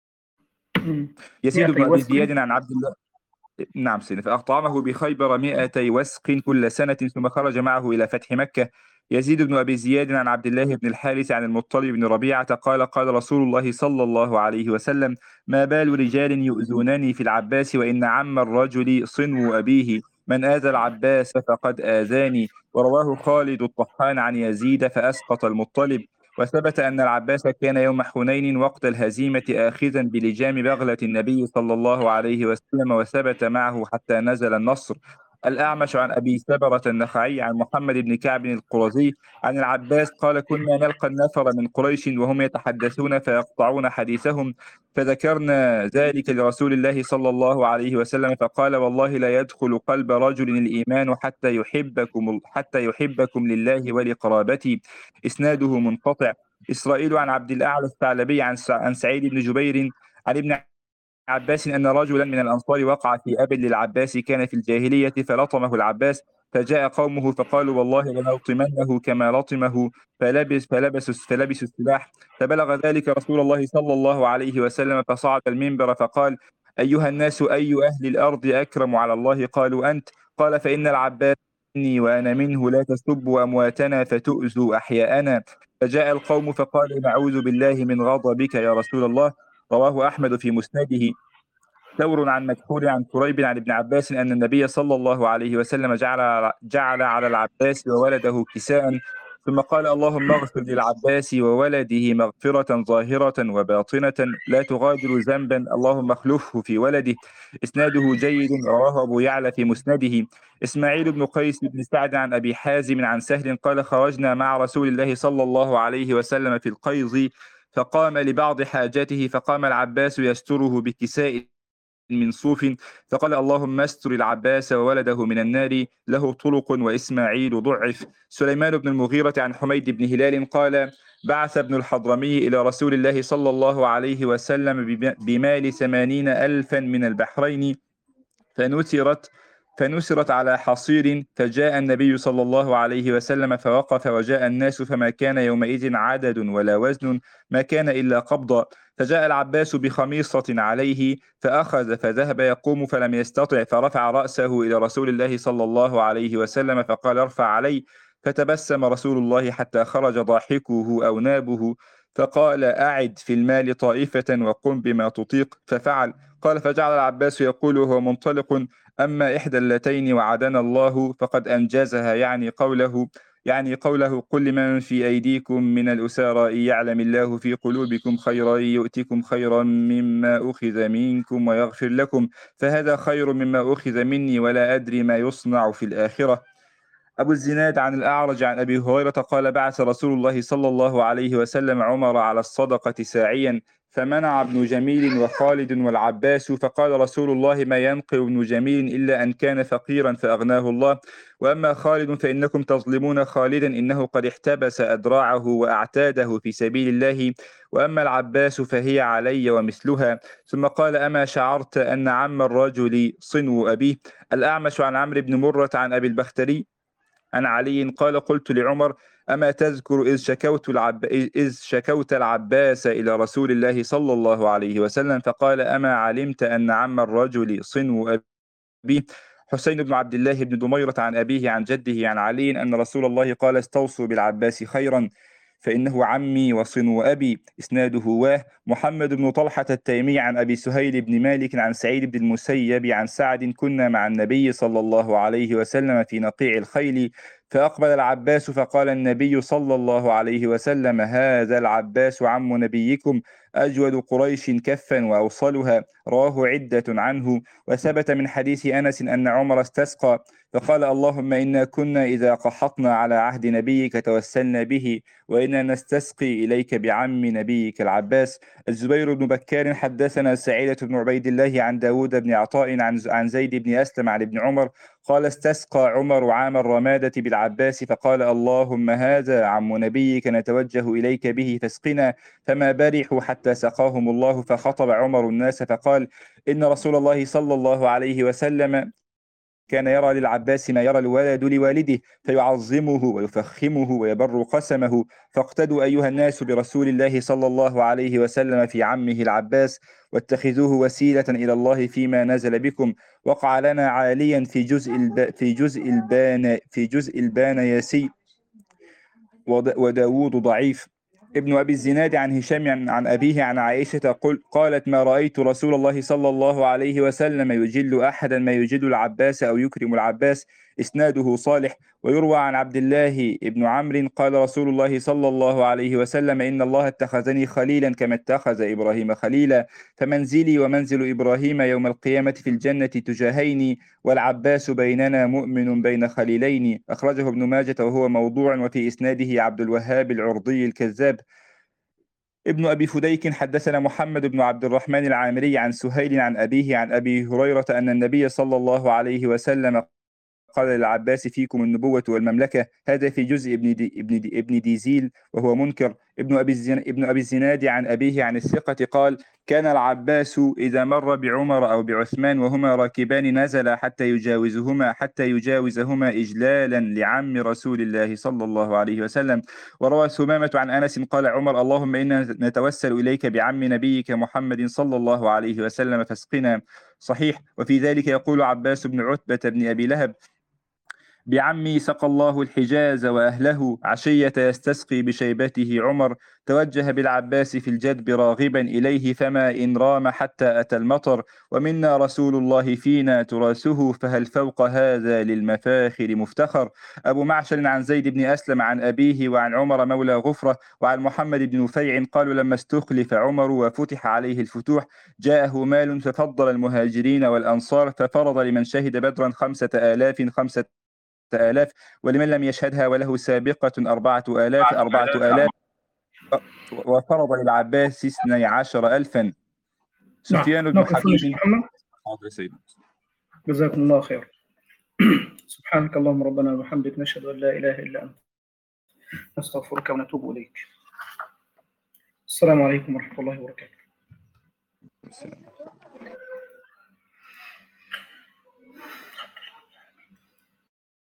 يزيد بن أبي زياد عن عبد الله. نعم سيدنا. فأطعمه بخيبر 200 وسق كل سنة، ثم خرج معه إلى فتح مكة. يزيد بن أبي زياد عن عبد الله بن الحارث عن المطلب بن ربيعة قال: قال رسول الله صلى الله عليه وسلم: ما بال رجال يؤذونني في العباس، وإن عم الرجل صنو أبيه، من آذى العباس فقد آذاني. ورواه خالد الطحان عن يزيد فأسقط المطلب. وثبت أن العباس كان يوم حنين وقت الهزيمة آخذا بلجام بغلة النبي صلى الله عليه وسلم، وثبت معه حتى نزل النصر. الأعمش عن أبي ثبرة النخعي عن محمد بن كعب القرظي عن العباس قال: كنا نلقى النفر من قريش وهم يتحدثون فيقطعون حديثهم، فذكرنا ذلك لرسول الله صلى الله عليه وسلم، فقال: والله لا يدخل قلب رجل الإيمان حتى يحبكم لله ولقرابتي. إسناده منقطع. إسرائيل عن عبد الأعلى الثعلبي عن سعيد بن جبير عن ابن عباس أن رجلا من الأنصار وقع في أب للعباس كان في الجاهلية، فلطمه العباس، فجاء قومه فقالوا: والله لنلطمنه كما لطمه، فلبسوا السلاح. فبلغ ذلك رسول الله صلى الله عليه وسلم، فصعد المنبر فقال: أيها الناس، أي أهل الأرض أكرم على الله؟ قالوا: أنت. قال: فإن العباس مني وأنا منه، لا تسبوا أمواتنا فتؤذوا أحياءنا. فجاء القوم فقالوا: نعوذ بالله من غضبك يا رسول الله. رواه أحمد في مسنده. ثور عن مكحول عن كريب عن ابن عباس أن النبي صلى الله عليه وسلم جعل على العباس وولده كساء، ثم قال: اللهم اغفر للعباس وولده مغفرة ظاهرة وباطنة لا تغادر ذنبا، اللهم اخلفه في ولده. إسناده جيد. رواه أبو يعلى في مسنده. إسماعيل بن قيس بن سعد عن أبي حازم عن سهل قال: خرجنا مع رسول الله صلى الله عليه وسلم في القيظ، فقام لبعض حاجته، فقام العباس يستره بكساء من صوف، فقال: اللهم استر العباس وولده من النار، له طرق وإسماعيل ضعف. سليمان بن المغيرة عن حميد بن هلال قال: بعث ابن الحضرمي إلى رسول الله صلى الله عليه وسلم بمال 80,000 من البحرين، فنسرت على حصير، فجاء النبي صلى الله عليه وسلم فوقف، وجاء الناس، فما كان يومئذ عدد ولا وزن، ما كان إلا قبضا. فجاء العباس بخميصة عليه فأخذ، فذهب يقوم فلم يستطع، فرفع رأسه إلى رسول الله صلى الله عليه وسلم فقال: ارفع علي. فتبسم رسول الله حتى خرج ضاحكه أو نابه، فقال: أعد في المال طائفة وقم بما تطيق. ففعل. قال: فجعل العباس يقول وهو منطلق: أما إحدى اللتين وعدنا الله فقد أنجزها، يعني قوله: قل لمن في أيديكم من الأسارى إن يعلم الله في قلوبكم خيرا يؤتكم خيرا مما أخذ منكم ويغفر لكم، فهذا خير مما أخذ مني ولا أدري ما يصنع في الآخرة. أبو الزناد عن الأعرج عن أبي هريرة قال: بعث رسول الله صلى الله عليه وسلم عمر على الصدقة ساعيا، فمنع ابن جميل وخالد والعباس، فقال رسول الله: ما ينقل ابن جميل إلا أن كان فقيرا فأغناه الله، وأما خالد فإنكم تظلمون خالدا إنه قد احتبس أدراعه وأعتاده في سبيل الله، وأما العباس فهي علي ومثلها. ثم قال: أما شعرت أن عم الرجل صنو أبيه. الأعمش عن عمرو بن مرة عن أبي البختري عن علي قال: قلت لعمر: أما تذكر إذ شكوت العباس إلى رسول الله صلى الله عليه وسلم فقال: أما علمت أن عم الرجل صنو أبيه. حسين بن عبد الله بن دميرة عن أبيه عن جده عن علي أن رسول الله قال: استوصوا بالعباس خيرا فإنه عمي وصنو أبي. إسناده محمد بن طلحة التيمي عن أبي سهيل بن مالك عن سعيد بن المسيب عن سعد: كنا مع النبي صلى الله عليه وسلم في نقيع الخيل، فأقبل العباس فقال النبي صلى الله عليه وسلم: هذا العباس عم نبيكم، أجود قريش كفا وأوصلها. رواه عدة عنه. وثبت من حديث أنس أن عمر استسقى فقال: اللهم إنا كنا إذا قحطنا على عهد نبيك توسلنا به، وإنا نستسقي إليك بعم نبيك العباس. الزبير بن بكار حدثنا سعيدة بن عبيد الله عن داود بن عطاء عن زيد بن أسلم عن ابن عمر قال: استسقى عمر عام الرمادة بالعباس فقال: اللهم هذا عم نبيك نتوجه إليك به فاسقنا، فما برحوا حتى سقاهم الله. فخطب عمر الناس فقال: إن رسول الله صلى الله عليه وسلم كان يرى للعباس ما يرى الولد لوالده، فيعظمه ويفخمه ويبر قسمه، فاقتدوا أيها الناس برسول الله صلى الله عليه وسلم في عمه العباس، واتخذوه وسيلة إلى الله فيما نزل بكم. وقع لنا عاليا في جزء البانياسي وداود ضعيف. ابن أبي الزناد عن هشام عن أبيه عن عائشة قالت: ما رأيت رسول الله صلى الله عليه وسلم يجل أحدا ما يجل العباس أو يكرم العباس. إسناده صالح. ويروى عن عبد الله بن عمرو قال رسول الله صلى الله عليه وسلم: إن الله اتخذني خليلا كما اتخذ إبراهيم خليلا، فمنزلي ومنزل إبراهيم يوم القيامة في الجنة تجاهين، والعباس بيننا مؤمن بين خليلين. أخرجه ابن ماجة وهو موضوع، وفي إسناده عبد الوهاب العرضي الكذاب. ابن أبي فديك حدثنا محمد بن عبد الرحمن العامري عن سهيل عن أبيه عن أبي هريرة أن النبي صلى الله عليه وسلم قال للعباس: فيكم النبوة والمملكة. هذا في جزء ابن ديزيل وهو منكر. ابن أبي الزناد عن أبيه عن الثقة قال: كان العباس إذا مر بعمر أو بعثمان وهما راكبان نزل حتى يجاوزهما إجلالا لعم رسول الله صلى الله عليه وسلم. وروى ثمامة عن أنس قال عمر: اللهم إنا نتوسل إليك بعم نبيك محمد صلى الله عليه وسلم فاسقنا. صحيح. وفي ذلك يقول عباس بن عتبة بن أبي لهب: بعمي سقى الله الحجاز وأهله. عشية يستسقي بشيبته عمر، توجه بالعباس في الجدب راغبا إليه، فما إن رام حتى أتى المطر، ومنا رسول الله فينا تراثه، فهل فوق هذا للمفاخر مفتخر. أبو معشر عن زيد بن أسلم عن أبيه وعن عمر مولى غفرة وعن محمد بن نفيع قالوا: لما استخلف عمر وفتح عليه الفتوح جاءه مال ففضل المهاجرين والأنصار، ففرض لمن شهد بدرا 5000 ولمن لم يشهدها وله سابقة 4000 وفرض للعباس 12,000. سفيان بن حبيب. حاضر سيدنا. جزاكم الله خير. سبحانك اللهم ربنا وبحمدك نشهد أن لا إله إلا أنت نستغفرك ونتوب إليك. السلام عليكم ورحمة الله وبركاته.